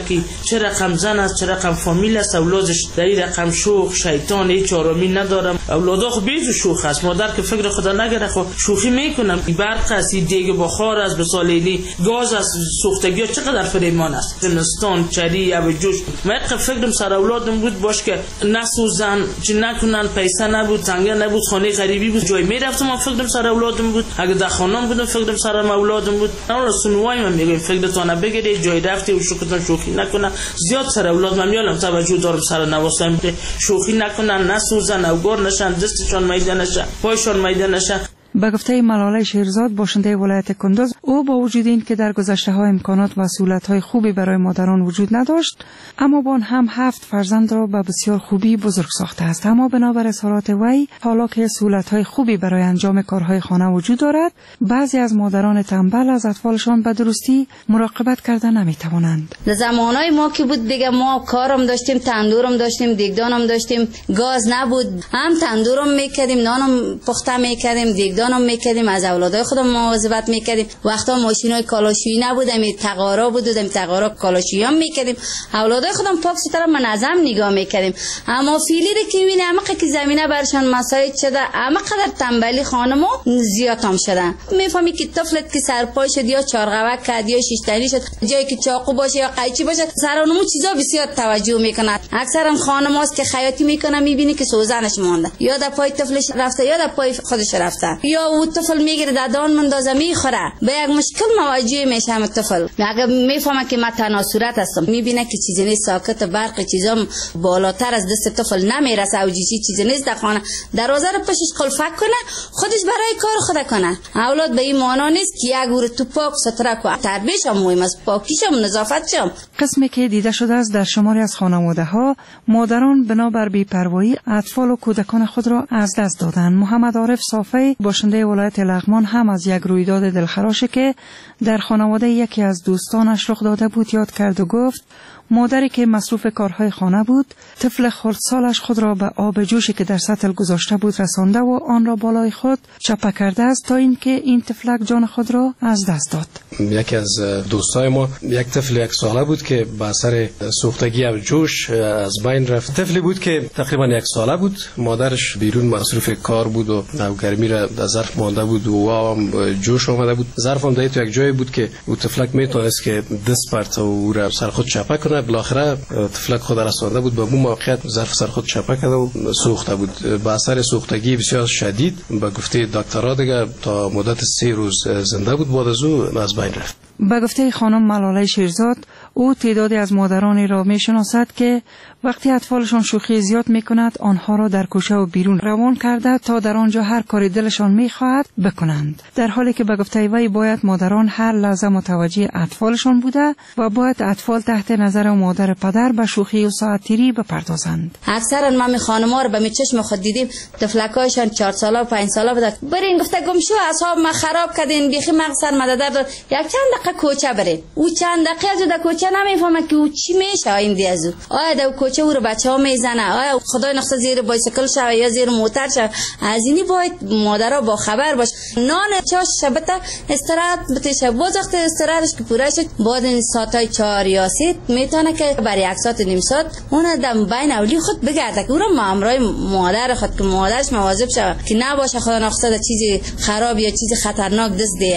کودکی چه رقم زن است، چه رقم فامیل است، اولادش در این رقم شوخ شیطان هیچ آرامی ندارم. اولادا خب بیجو شوخ است، مادر که فکر خدا نگره خب شوخی میکنم. برق است، دیگ بخار است، به سالینی گاز است، سوختگی ها چقدر فریمان است. زمستان چری اب جوش من فکرم سر اولادم بود باش که نسوزن چی نکنن، پیسه نبود، تنگه نبود، خانه غریبی بود، جای میرفتم من فکرم سر اولادم بود. اگه در خانم بودم فکرم سر اولادم بود. اون سنوای من میگم فکرتون بگیری جای رفتی و شوختن شوخی نکنن. زیاد سر اولاد من میالم توجه دارم سر نواسم شوخی نکنن، نسوزن، اوگار نشن، دستشان میده نشه، پایشان میده نشه. به گفته ملاله شیرزاد باشنده ولایت کندوز، او با وجود این که در گذشته ها امکانات و سهولت های خوبی برای مادران وجود نداشت، اما با آن هم هفت فرزند را به بسیار خوبی بزرگ ساخته است. اما بنابر اظهارات وی، حالا که سهولت های خوبی برای انجام کارهای خانه وجود دارد، بعضی از مادران تنبل از اطفالشان به درستی مراقبت کرده نمیتوانند. در زمانهای ما که بود دیگه ما کارم داشتیم، تندورم داشتیم، دیگدانم داشتیم، گاز نبود، هم تندورم میکردیم، نانم پخته میکردیم، دیگدان دانم میکردیم، از اولادای خودم مواظبت میکردیم. وقتا ماشینای کالاشویی نبود، همین تقارا بود، همین تقارا کالاشویی هم میکردیم. اولادای خودم پاک ستاره منظم نگاه میکردیم. اما فیلی رو که میبینی همه که زمینه برشان مساعد شده، همه قدر تنبلی خانمو زیاد هم شدن. میفهمی که طفلت که سرپای شد یا چارغوک کرد یا شیشتنی شد، جایی که چاقو باشه یا قیچی باشه، سرانمو چیزا بسیار توجه میکنه. اکثرا خانماست که خیاطی میکنه، میبینی که سوزنش مونده، یا در پای طفلش رفته یا در پای خودش رفته، یا او طفل میگیره دادان مندازه میخوره، به یک مشکل مواجه میشه هم طفل. اگه میفهمه که من تنها صورت هستم، میبینه که چیزی نیست، ساکت، برق چیزام بالاتر از دست طفل نمیرسه او چیزی نیست در خانه، دروازه رو پشتش قلفک کنه، خودش برای کار خود کنه. اولاد به این معنا نیست که یک ور تو پاک ستره کو، تربیتش هم مهم است، پاکیش هم نظافتش هم. قسمی که دیده شده است در شماری از خانواده ها، مادران بنابر بی‌پروایی اطفال و کودکان خود را از دست دادند. محمد عارف صافی باشنده ولایت لغمان هم از یک رویداد دلخراشی که در خانواده یکی از دوستانش رخ داده بود یاد کرد و گفت مادری که مصروف کارهای خانه بود، طفل خردسالش خود را به آب جوشی که در سطل گذاشته بود رسانده و آن را بالای خود چپه کرده است تا اینکه این طفلک جان خود را از دست داد. یکی از دوستای ما یک طفل یک ساله بود که به اثر سوختگی آب جوش از بین رفت. طفلی بود که تقریبا یک ساله بود، مادرش بیرون مصروف کار بود و گرمی را در ظرف مانده بود و آب جوش آمده بود. ظرف هم تو یک جایی بود که او طفلک میتونست که دست پرت و او را سر خود چپه کنه. بالاخره طفلک خود رسانده بود به اون موقعیت، ظرف سر خود چپه کرده و سوخته بود. به اثر سوختگی بسیار شدید به گفته دکترها دیگه تا مدت سه روز زنده بود، بعد از او از بین رفت. به گفته خانم ملاله شیرزاد، او تعدادی از مادرانی را می شناسد که وقتی اطفالشان شوخی زیاد می کند آنها را در کوچه و بیرون روان کرده تا در آنجا هر کاری دلشان می خواهد بکنند، در حالی که به گفته وی باید مادران هر لحظه متوجه اطفالشان بوده و باید اطفال تحت نظر مادر پدر به شوخی و ساعتیری بپردازند. اکثرا ما می خانم‌ها رو به می چشم خود دیدیم طفلکایشان چهار ساله و پنج ساله بودن، برین گفته گم شو اصحاب ما خراب کردین، بیخی مغز سر مدد داد، یک چند دقیقه کوچه برین. او چند دقیقه از در کوچه نمیفهمه که او چی میشه آینده از او. آیا در کوچه او رو بچه‌ها میزنه، آیا خدای نخواسته زیر بایسیکل شه یا زیر موتر شه. از اینی باید مادرها با خبر باش. نان چاش شبته استراحت بتشه، باز وقت استراحتش که پوره شد بعد این ساعتای چهار یا سه میتونه که برای یک ساعت نیم ساعت اون دم بین اولی خود بگرده که او رو مامرای مادر خود که مادرش مواظب شه که نباشه خدا نخواسته چیزی خراب یا چیزی خطرناک دست ده.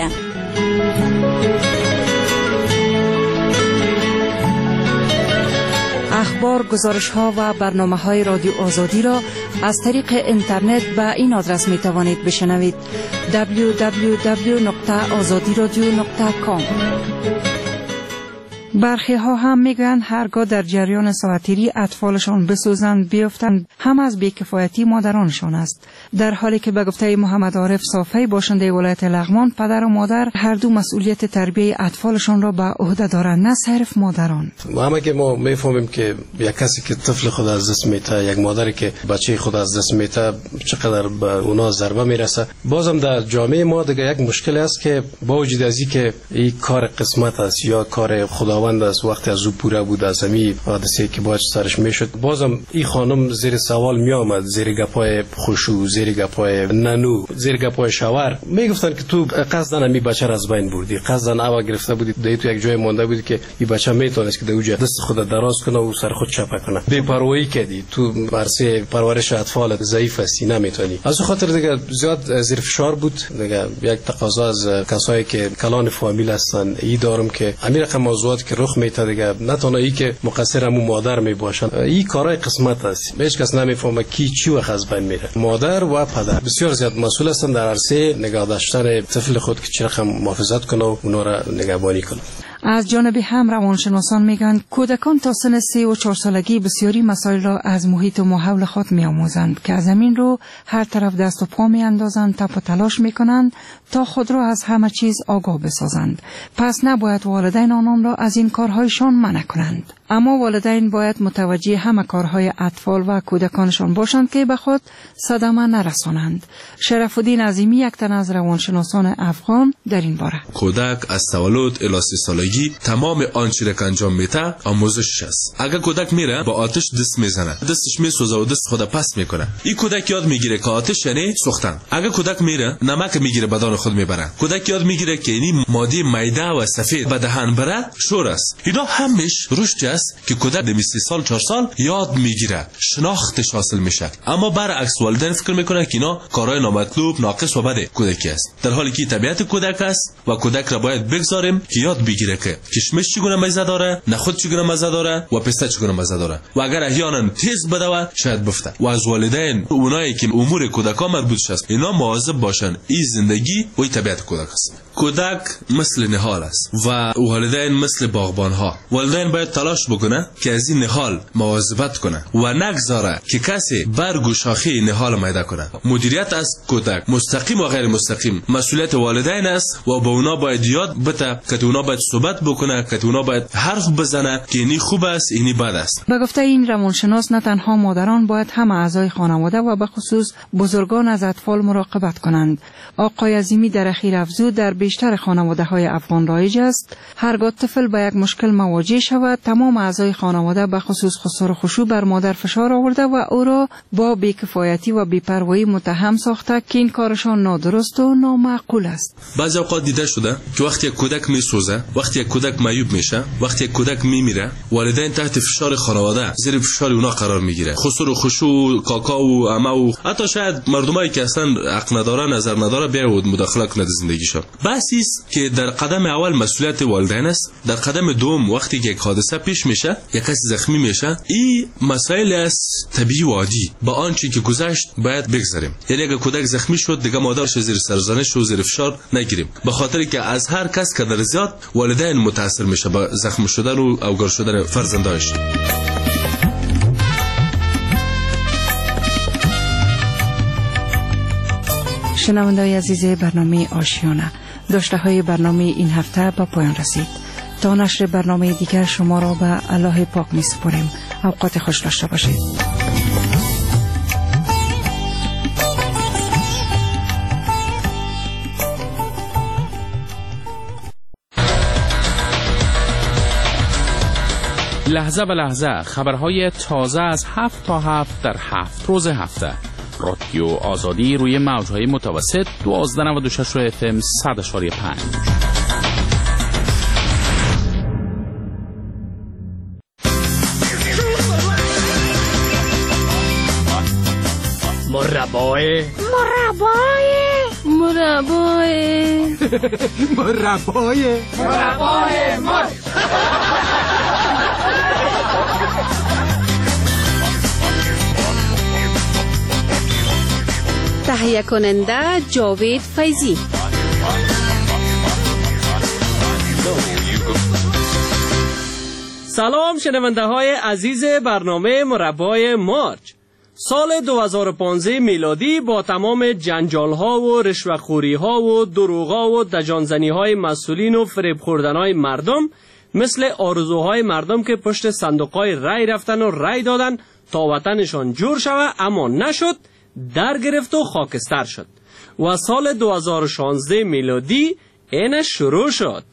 اخبار، گزارش‌ها و برنامه‌های رادیو آزادی را از طریق اینترنت به این آدرس می توانید بشنوید: دبلیو دبلیو دبلیو نقطه آزادی رادیو نقطه کام. برخی ها هم میگن هرگاه در جریان ساعتیری اطفالشان بسوزند بیفتند هم از بیکفایتی مادرانشان است، در حالی که به گفته محمد عارف صافی باشنده ولایت لغمان، پدر و مادر هر دو مسئولیت تربیت اطفالشان را به عهده دارند، نه صرف مادران. ما که ما میفهمیم که یک کسی که طفل خود از دست میته، یک مادری که بچه خود از دست میته چقدر به اونا ضربه میرسه. بازم در جامعه ما دیگه یک مشکل است که با وجود از اینکه این کار قسمت است یا کار خداوند خداوند است وقتی از او پوره بود از همین حادثه که باید سرش میشد. بازم این خانم زیر سوال می آمد، زیر گپای خوشو، زیر گپای ننو، زیر گپای شاور میگفتن که تو قصدن همین بچه را از بین بردی، قصدن اوا گرفته بودی دی تو یک جای مونده بودی که این بچه میتونست که در اوج دست خود دراز کنه و سر خود چپه کنه. بی پروایی کردی، تو عرصه پرورش اطفال ضعیف هستی نمیتونی. از خاطر دیگه زیاد زیر فشار بود. دیگه یک تقاضا از کسایی که کلان فامیل هستن ای دارم که همین رقم موضوعات که رخ میته دیگه نه تنها ای که مقصر همون مادر میباشن، این کارای قسمت است. هیچ کس نمیفهمه کی چی و از بین میره. مادر و پدر بسیار زیاد مسئول هستن در عرصه نگاه داشتن طفل خود که چه رقم محافظت کنه و اونا را نگهبانی کنه. از جانب هم روانشناسان میگن کودکان تا سن سه و چهار سالگی بسیاری مسائل را از محیط و ماحول خود میآموزند که از زمین رو هر طرف دست و پا میاندازند، تپ و تلاش میکنند تا خود را از همه چیز آگاه بسازند. پس نباید والدین آنان را از این کارهایشان منع کنند، اما والدین باید متوجه همه کارهای اطفال و کودکانشان باشند که به خود صدمه نرسانند. شرف الدین عظیمی یک تن از روانشناسان افغان در این باره: کودک از تولد الی سه سالگی تمام آنچه را که انجام میده آموزش است. اگر کودک میره با آتش دست میزنه، دستش میسوزه و دست خود پس میکنه، این کودک یاد میگیره که آتش یعنی سوختن. اگر کودک میره نمک میگیره بدن خود میبره، کودک یاد میگیره که این ماده میده و سفید به دهن بره شور است. اینا همش رشد است که کودک در بیست سال چهار سال یاد میگیره، شناختش حاصل میشه. اما برعکس والدین فکر میکنه که اینا کارهای نامطلوب، ناقص و بد کودکی است، در حالی که طبیعت کودک است و کودک را باید بگذاریم که یاد بگیره که کشمش چگونه مزه داره، نخود چگونه مزه داره و پسته چگونه مزه داره و اگر احیانا تیز بدوه شاید بفته. و از والدین اونایی که امور کودکان مربوط است اینا مواظب باشن. این زندگی و این طبیعت کودک است. کودک مثل نهال است و والدین مثل باغبان ها. والدین باید تلاش بکنه که از این نهال مواظبت کنه و نگذاره که کسی برگ و شاخه نهال میده کنه. مدیریت از کودک مستقیم و غیر مستقیم مسئولیت والدین است و با اونا باید یاد بده که اونا باید صحبت بکنه، که اونا باید حرف بزنه که اینی خوب است اینی بد است. به گفته این روانشناس نه تنها مادران باید همه اعضای خانواده و به خصوص بزرگان از اطفال مراقبت کنند. آقای عظیمی در اخیر افزود در بیشتر خانواده های افغان رایج است هرگاه طفل به یک مشکل مواجه شود تمام اعضای خانواده به خصوص خسر و خشوع بر مادر فشار آورده و او را با بی‌کفایتی و بی‌پروایی متهم ساخته که این کارشان نادرست و نامعقول است. بعضی اوقات دیده شده که وقتی یک کودک میسوزه، وقتی یک کودک معیوب میشه، وقتی یک کودک میمیره، والدین تحت فشار خانواده زیر فشار اونا قرار میگیره. خسر و خشوع، کاکا و عمه و حتی شاید مردمایی که اصلا عقل نداره، نظر نداره بیاید مداخله کنه در زندگیشون. بحثی است که در قدم اول مسئولیت والدین است، در قدم دوم وقتی که یک حادثه پیش میشه، یک کس زخمی میشه، این مسائل است طبیعی و عادی. با آنچه که گذشت باید بگذریم. یعنی اگه کودک زخمی شد دیگه مادرش زیر سرزنش و زیر فشار نگیریم، به خاطر که از هر کس که در زیاد والدین متاثر میشه با زخم شدن و اوگار شدن فرزندانش. شنونده‌های عزیز برنامه آشیانه، داشته های برنامه این هفته به پایان رسید. تا نشر برنامه دیگر شما را به الله پاک می سپاریم. اوقات خوش داشته باشید. لحظه به لحظه خبرهای تازه از هفت تا هفت در هفت روز هفته. رادیو آزادی روی موجهای متوسط دوازده و نود و شش اف ام صد اشاری پنج. مربای مربای مربای مربای مربای مر تهیه کننده جاوید فیضی. سلام شنونده های عزیز برنامه مربای مارچ. سال دو هزار و پانزده میلادی با تمام جنجال ها و رشوه‌خوری ها و دروغا و دجانزنی های مسئولین و فریب خوردن های مردم مثل آرزوهای مردم که پشت صندوق های رای رفتن و رای دادن تا وطنشان جور شود اما نشد، در گرفت و خاکستر شد. و سال دو هزار و شانزده میلادی اینش شروع شد.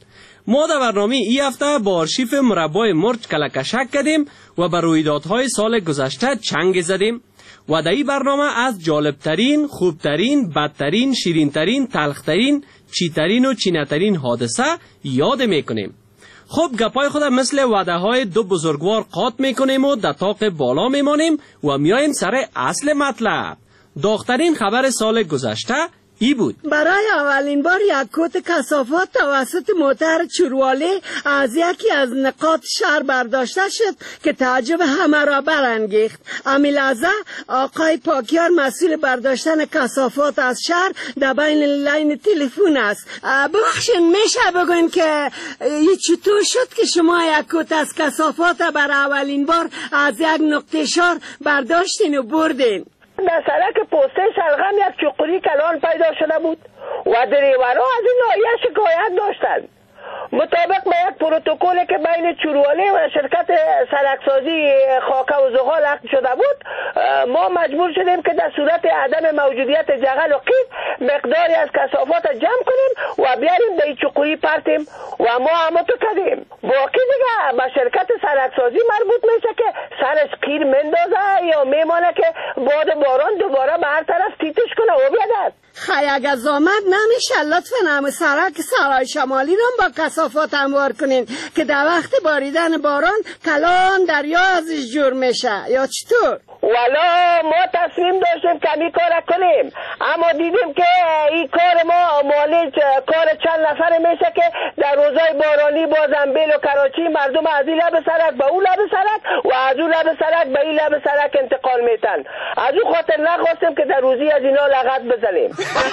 ما در برنامه این هفته با آرشیف مربای مرج کلکشک کردیم و بر رویدادهای سال گذشته چنگ زدیم و در این برنامه از جالبترین، خوبترین، بدترین، شیرینترین، تلخترین، چیترین و چینترین حادثه یاد میکنیم. خب گپای خود مثل وعده های دو بزرگوار قاط میکنیم و در طاق بالا میمانیم و میایم سر اصل مطلب. داغترین خبر سال گذشته ای بود. برای اولین بار یک کت کثافات توسط موتر چورواله از یکی از نقاط شهر برداشته شد که تعجب همه را برانگیخت. امی لحظه آقای پاکیار مسئول برداشتن کثافات از شهر در بین لاین تلفن است. ببخشید میشه بگوین که این چطور شد که شما یک کت از کثافات بر اولین بار از یک نقطه شهر برداشتین و بردین؟ در سرک پسته شلغم یک چقوری کلان پیدا شده بود و دریورها از این ناحیه شکایت داشتند. مطابق به یک پروتکلی که بین چورواله و شرکت سرکسازی خاکه و زغال عقد شده بود، ما مجبور شدیم که در صورت عدم موجودیت جغل و قیب مقداری از کثافات جمع کنیم و بیاریم به این چقوری پرتیم و ما هم تو کردیم. باقی دیگه به شرکت سرکسازی مربوط میشه که سرش قیر مندازه یا میمانه که باد باران دوباره به هر طرف تیتش کنه و بیادد. خیلی اگه زامت نمیشه لطفا همه سرک سرای شمالی رو با کثافات هموار کنین که در وقت باریدن باران کلان دریا ازش جور میشه یا چطور؟ والا ما تصمیم داشتیم که این کار کنیم، اما دیدیم که این کار ما مالی کار چند نفر میشه که در روزای بارانی با زنبیل و کراچی مردم از این لب سرک به اون لب سرک و از اون لب سرک به این لب سرک انتقال میتن. از اون خاطر نخواستیم که در روزی از اینا لغت بزنیم.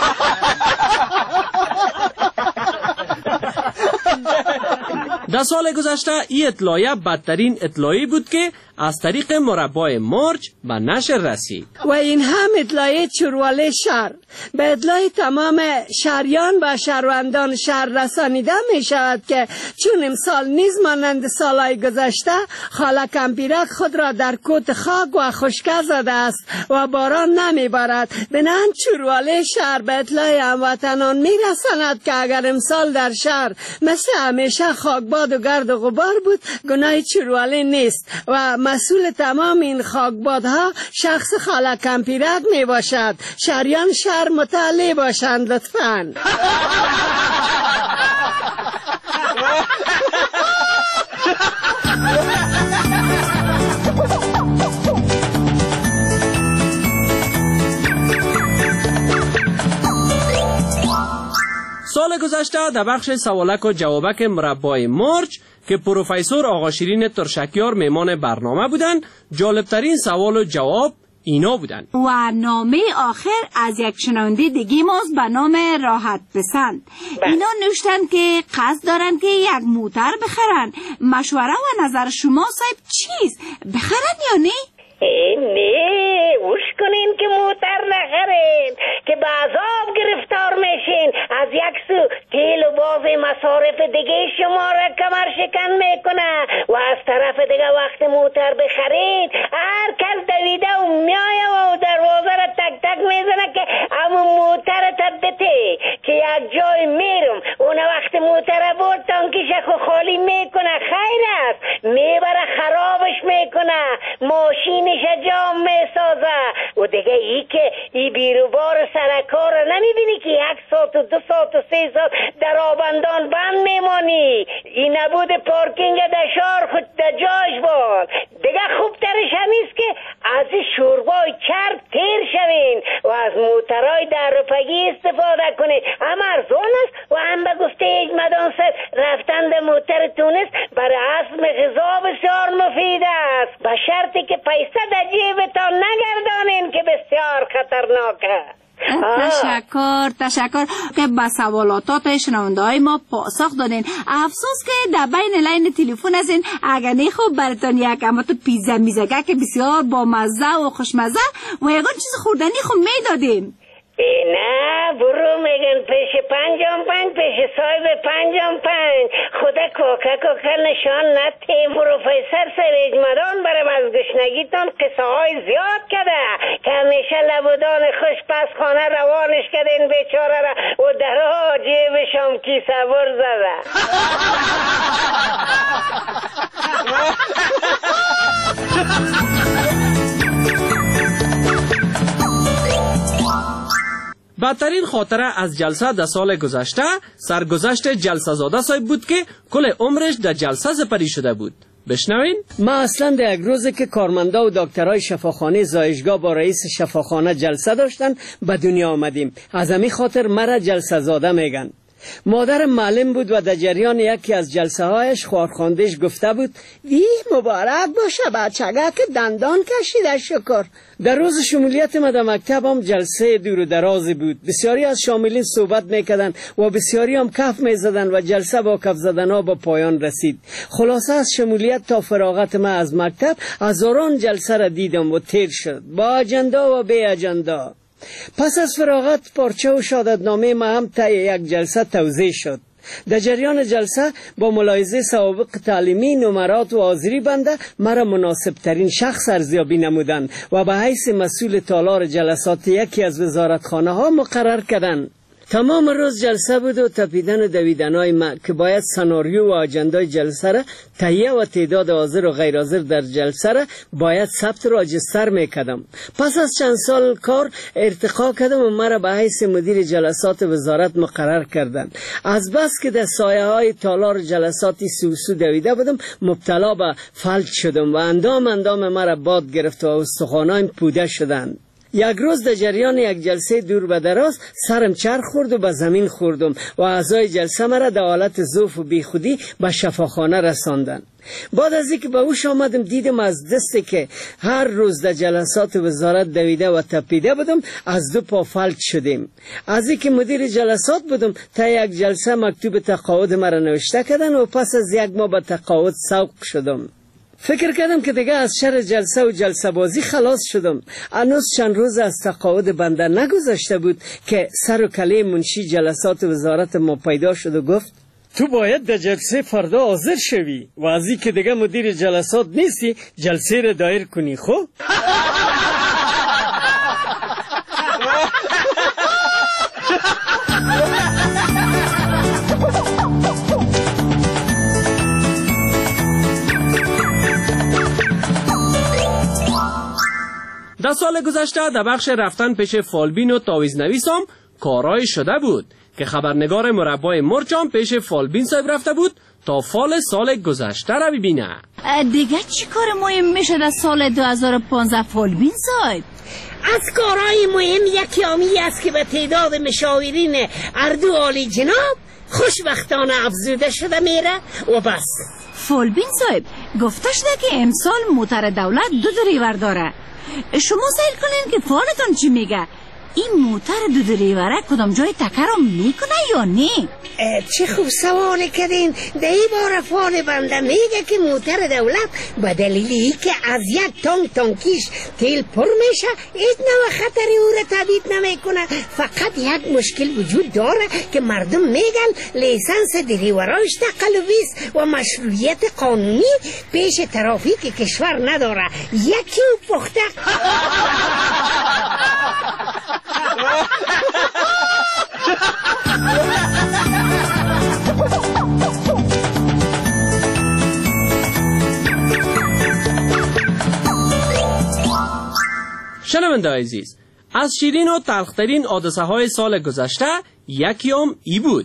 در سال گذشته این اطلاعیه بدترین اطلاعی بود که از طریق مربای مرج به نشر رسید و این هم اطلاعیه چورواله شهر به اطلاع تمام شهریان و شهروندان شهر رسانیده می شود که چون امسال نیز مانند سالهای گذشته خاله کمپیرک خود را در کوت خاک و خشکه زده است و باران نمی بارد. بنان چورواله شهر به اطلاع هموطنان می رساند که اگر امسال در شهر مثل همیشه خاکباد و گرد و غبار بود گناه چورواله نیست و مسئول تمام این خاکبادها شخص خاله کمپیرک می باشد. شهریان شهر مطلع باشند لطفاً. سال گذشته در بخش سوالک و جوابک مربای مرج که پروفسور آقا شیرین ترشکیار میمان برنامه بودند، جالبترین سوال و جواب اینا بودن. و نامه آخر از یک شنونده دیگه ماست به نام راحت پسند. اینا نوشتن که قصد دارن که یک موتر بخرن. مشوره و نظر شما صاحب چیست؟ بخرن یا نه؟ نه وش کنین که موتر نخرین که به عذاب گرفتار میشین. از یک سو تیل و باز مصارف دیگه شما را کمر شکن میکنه و از طرف دیگه وقت موتر بخرین هر کس دویده و میایه و دروازه را تک تک میزنه که اما موتر تبته که یک جای میرم اون وقت موتر برد تانکیشک و خالی میکنه خیر است میبره خرابش میکنه ماشین جام میسازه و دیگه ای که ای بیروبار سرکار رو نمیبینی که یک ساعت و دو ساعت و سه ساعت در آبندان بند میمانی. این نبود پارکینگ در شهر خود در جاش بود. دیگه خوبترش همیست که از شوربای چرب تیر شوین و از موترهای در رفگی استفاده کنید. هم ارزان است و هم به گفته اجمدان سر رفتن در موتر تونست برای اسم غذا بسیار مفید است به شرطی که پیسه در جیبتان نگردانین که بسیار خطرناکه. تشکر تشکر که به سوالاتات شنونده های ما پاسخ دادین. افسوس که در بین لاین تلفن هستین. اگر نه خوب براتون یک اما تو پیزا میزگه که بسیار با مزه و خوشمزه و یکان چیز خوردنی خوب میدادیم. نه برو میگن پیش پنجام پنج پیش صاحب پنجام پنج خدا کوکا کوکا نشان نتی پروفیسر سریج مدان برم از گشنگیتان قصه های زیاد کده که همیشه لبودان خوش پس خانه روانش کده این بیچاره را و درها جیبشم کی سبر زده. بدترین خاطره از جلسه در سال گذشته سرگذشت جلسه زاده صاحب بود که کل عمرش در جلسه سپری شده بود. بشنوین؟ ما اصلا در یک روزی که کارمندا و دکترای شفاخانه زایشگاه با رئیس شفاخانه جلسه داشتن به دنیا آمدیم. از همین خاطر مرا جلسه زاده میگن. مادرم معلم بود و در جریان یکی از جلسه هایش خوارخواندهش گفته بود وی مبارک باشه بچگه که دندان کشیده شکر. در روز شمولیت ما در مکتبم جلسه دور و درازی بود. بسیاری از شاملین صحبت میکردن و بسیاری هم کف میزدن و جلسه با کف زدن ها با پایان رسید. خلاصه از شمولیت تا فراغت ما از مکتب هزاران جلسه را دیدم و تیر شد با اجندا و بی اجندا. پس از فراغت پارچه و شهادتنامه ما هم طی یک جلسه توزیع شد. در جریان جلسه با ملاحظه سوابق تعلیمی، نمرات و حاضری بنده مرا مناسب ترین شخص ارزیابی نمودند و به حیث مسئول تالار جلسات یکی از وزارتخانه ها مقرر کردند. تمام روز جلسه بود و تپیدن و دویدن های ما که باید سناریو و اجندای جلسه را تهیه و تعداد حاضر و غیر حاضر در جلسه را باید ثبت و راجستر میکردم. پس از چند سال کار ارتقا کردم و مرا به حیث مدیر جلسات وزارت مقرر کردن. از بس که در سایه های تالار جلساتی سوسو دویده بودم مبتلا به فلج شدم و اندام اندام مرا باد گرفت و استخوانایم پوده شدند. یک روز در جریان یک جلسه دور و دراز سرم چرخ خورد و به زمین خوردم و اعضای جلسه مرا در حالت ضعف و بیخودی به شفاخانه رساندند. بعد از اینکه به هوش آمدم دیدم از دستی که هر روز در جلسات وزارت دویده و تپیده بودم از دو پا فلج شدیم. از اینکه مدیر جلسات بودم تا یک جلسه مکتوب تقاعد مرا نوشته کردن و پس از یک ماه به تقاعد سوق شدم. فکر کردم که دیگه از شر جلسه و جلسه بازی خلاص شدم. هنوز چند روز از تقاعد بنده نگذشته بود که سر و کله منشی جلسات وزارت ما پیدا شد و گفت تو باید در جلسه فردا حاضر شوی و از این که دیگه مدیر جلسات نیستی جلسه را دایر کنی. خب در سال گذشته در بخش رفتن پیش فالبین و تاویز نویسم کارای شده بود که خبرنگار مربای مرچام پیش فالبین صاحب رفته بود تا فال سال گذشته را ببینه. دیگه چی کار مهم میشه در سال دو هزار و پانزده فالبین صاحب؟ از کارهای مهم یکی آمی است که به تعداد مشاورین اردو عالی جناب خوشبختانه افزوده شده میره و بس. فالبین صاحب گفته شده که امسال موتر دولت دو دریور داره. شما سیل کنین که فالتون چی میگه؟ این موتر دو دریوره کدام جای تکرم میکنه یا نه؟ چه خوب سوال کردین. در این بار فال بنده میگه که موتر دولت به دلیلی که از یک تانک تانکیش تیل پر میشه هیچ نوع خطری او را تبدیل نمیکنه. فقط یک مشکل وجود داره که مردم میگن لیسنس دریوراش تقلبی است و مشروعیت قانونی پیش ترافیک کشور نداره. یکی او پخته شنونده عزیز، از شیرین و تلخترین حادثه های سال گذشته یکی هم ای بود.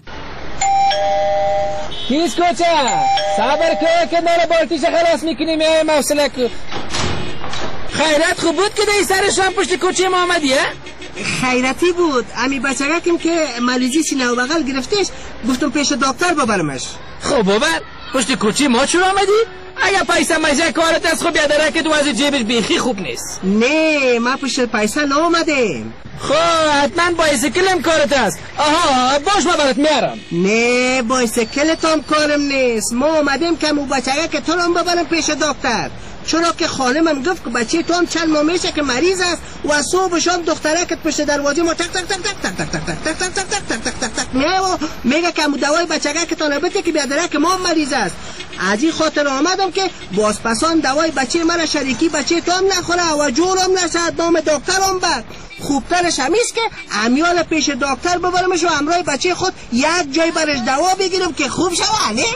کیس کوچه صبر که که نال بالتیش خلاص میکنیم یا موصله که خیرت خوب بود که دی سرشان پشت کوچه ما آمدیه؟ خیرتی بود. امی بچه کم که ملیزی سینه و بغل گرفتش گفتم پیش دکتر ببرمش. خب ببر پشت کوچه ما چون آمدی؟ اگه پیسه مجه کارت از خوب یادره که تو از جیبش بیخی خوب نیست. نه ما پشت پیسه نامدیم. خب حتما بایسکلم کارت است. آها باش ما برات میارم. نه بایسکلت هم کارم نیست. ما آمدیم که مو بچه که تو رو ببرم پیش دکتر. چرا که خالمم گفت که بچه تو هم چند ماه میشه که مریض است و صبح و شام دخترکت پشت دروازه ما تک تک تک تک تک تک تک تک تک تک تک تک تک تک میای و میگه که دوای بچگک تو نبته که بیادرک ما مریض است. از این خاطر آمدم که بازپسان دوای بچه مرا شریکی بچه تو هم نخوره و جورم نشد نام دکترم بر. خوبترش همیست که امیال پیش دکتر ببرمش و امرای بچه خود یک جای برش دوا بگیرم که خوب شوه نه؟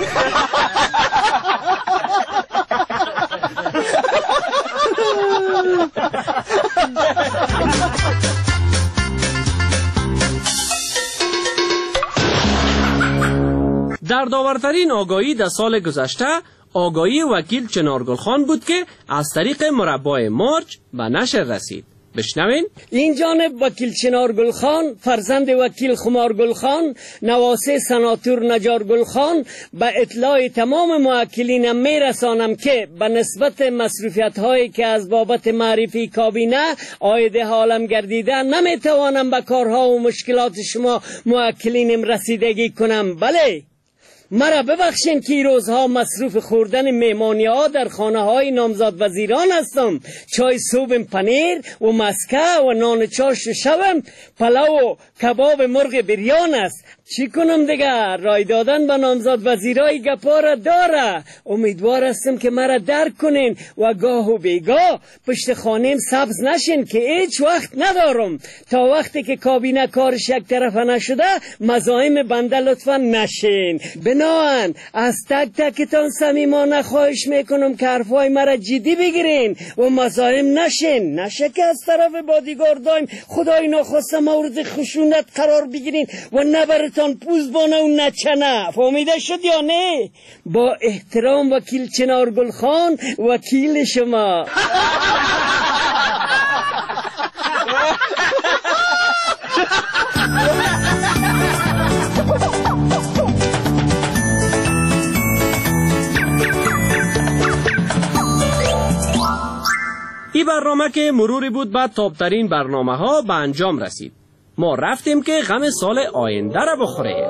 در داورترین آگاهی در سال گذشته آگاهی وکیل چنارگل خان بود که از طریق مربع مارچ به نشر رسید. بشنوین. این جانب وکیل چنارگل خان فرزند وکیل خمارگل خان نواسه سناتور نجارگل خان به اطلاع تمام موکلینم می رسانم که به نسبت مصروفیت هایی که از بابت معرفی کابینه عاید حالم گردیده نمی توانم به کارها و مشکلات شما موکلینم رسیدگی کنم. بله مرا ببخشین که روزها مصروف خوردن میمانی ها در خانه های نامزد وزیران هستم. چای صبح پنیر و مسکه و نان چاش شبم پلو و کباب مرغ بریان است. چی کنم دیگه؟ رای دادن به نامزد وزیرای گپا داره. امیدوار هستم که مرا درک کنین و گاه و بیگاه پشت خانیم سبز نشین که هیچ وقت ندارم. تا وقتی که کابینه کارش یک طرفه نشده مزاحم بنده لطفا نشین. بناهن از تک تکتان صمیمانه خواهش میکنم که حرفای مرا جدی بگیرین و مزاحم نشین. نشه که از طرف بادیگاردایم خدای ناخواسته مورد خشونت قرار بگیرین و نبرتان پوزبانه و نچنه. فهمیده شد یا نه؟ با احترام وکیل چنارگل خان وکیل شما. این برنامه که مروری بود بعد تابترین برنامه ها به انجام رسید. ما رفتیم که غم سال آینده را بخوره.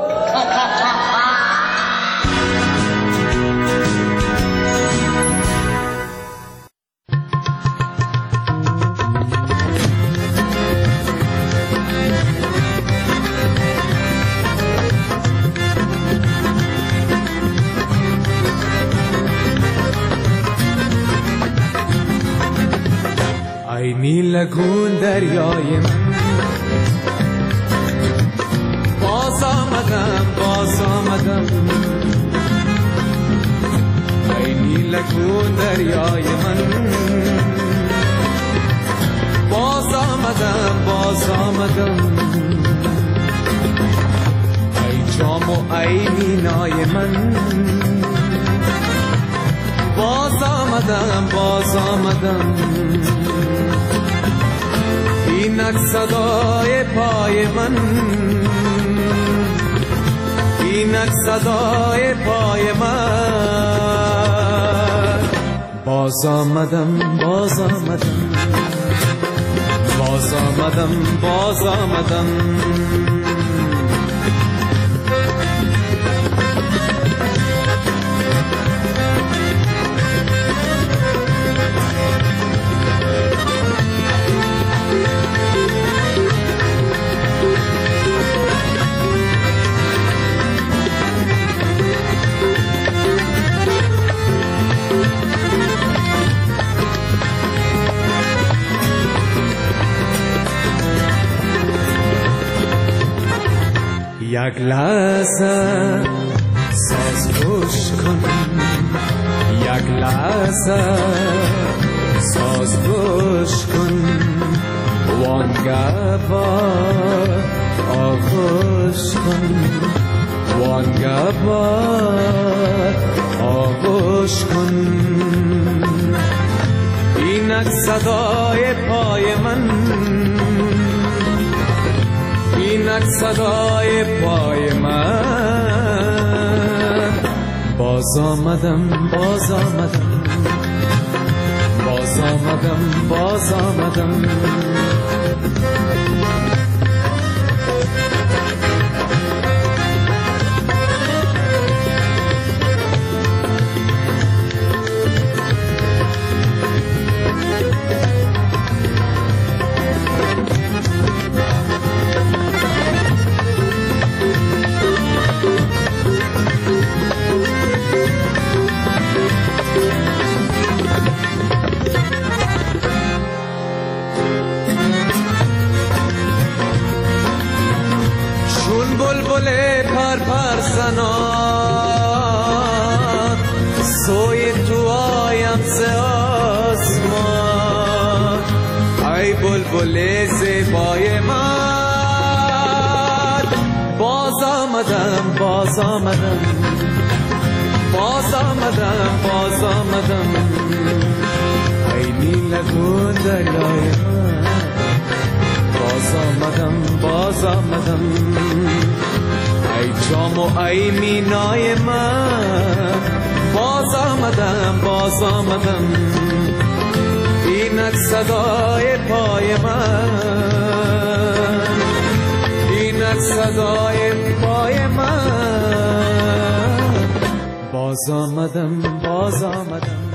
ای نیلگون دریای من باز آمدم باز آمدم ای نیلگون دریای من باز آمدم باز آمدم ای جام و ای مینای من باز آمدم باز آمدم اینک صدای پای من اینک صدای پای من باز آمدم باز آمدم باز آمدم باز آمدم یک لحظه ساز گوش کن یک لحظه ساز گوش کن وانگه با آغوش کن وانگه با آغوش کن اینک صدای پای من اینک صدای پای من باز آمدم باز آمدم باز آمدم باز آمدم قنات سوی تو آیم ز آسمان ای بلبل زیبای من باز آمدم باز آمدم باز آمدم باز آمدم ای نیلگون دریای من باز آمدم باز آمدم ای جام و ای مینای من باز آمدم باز آمدم اینک صدای پای من اینک صدای پای من باز آمدم باز آمدم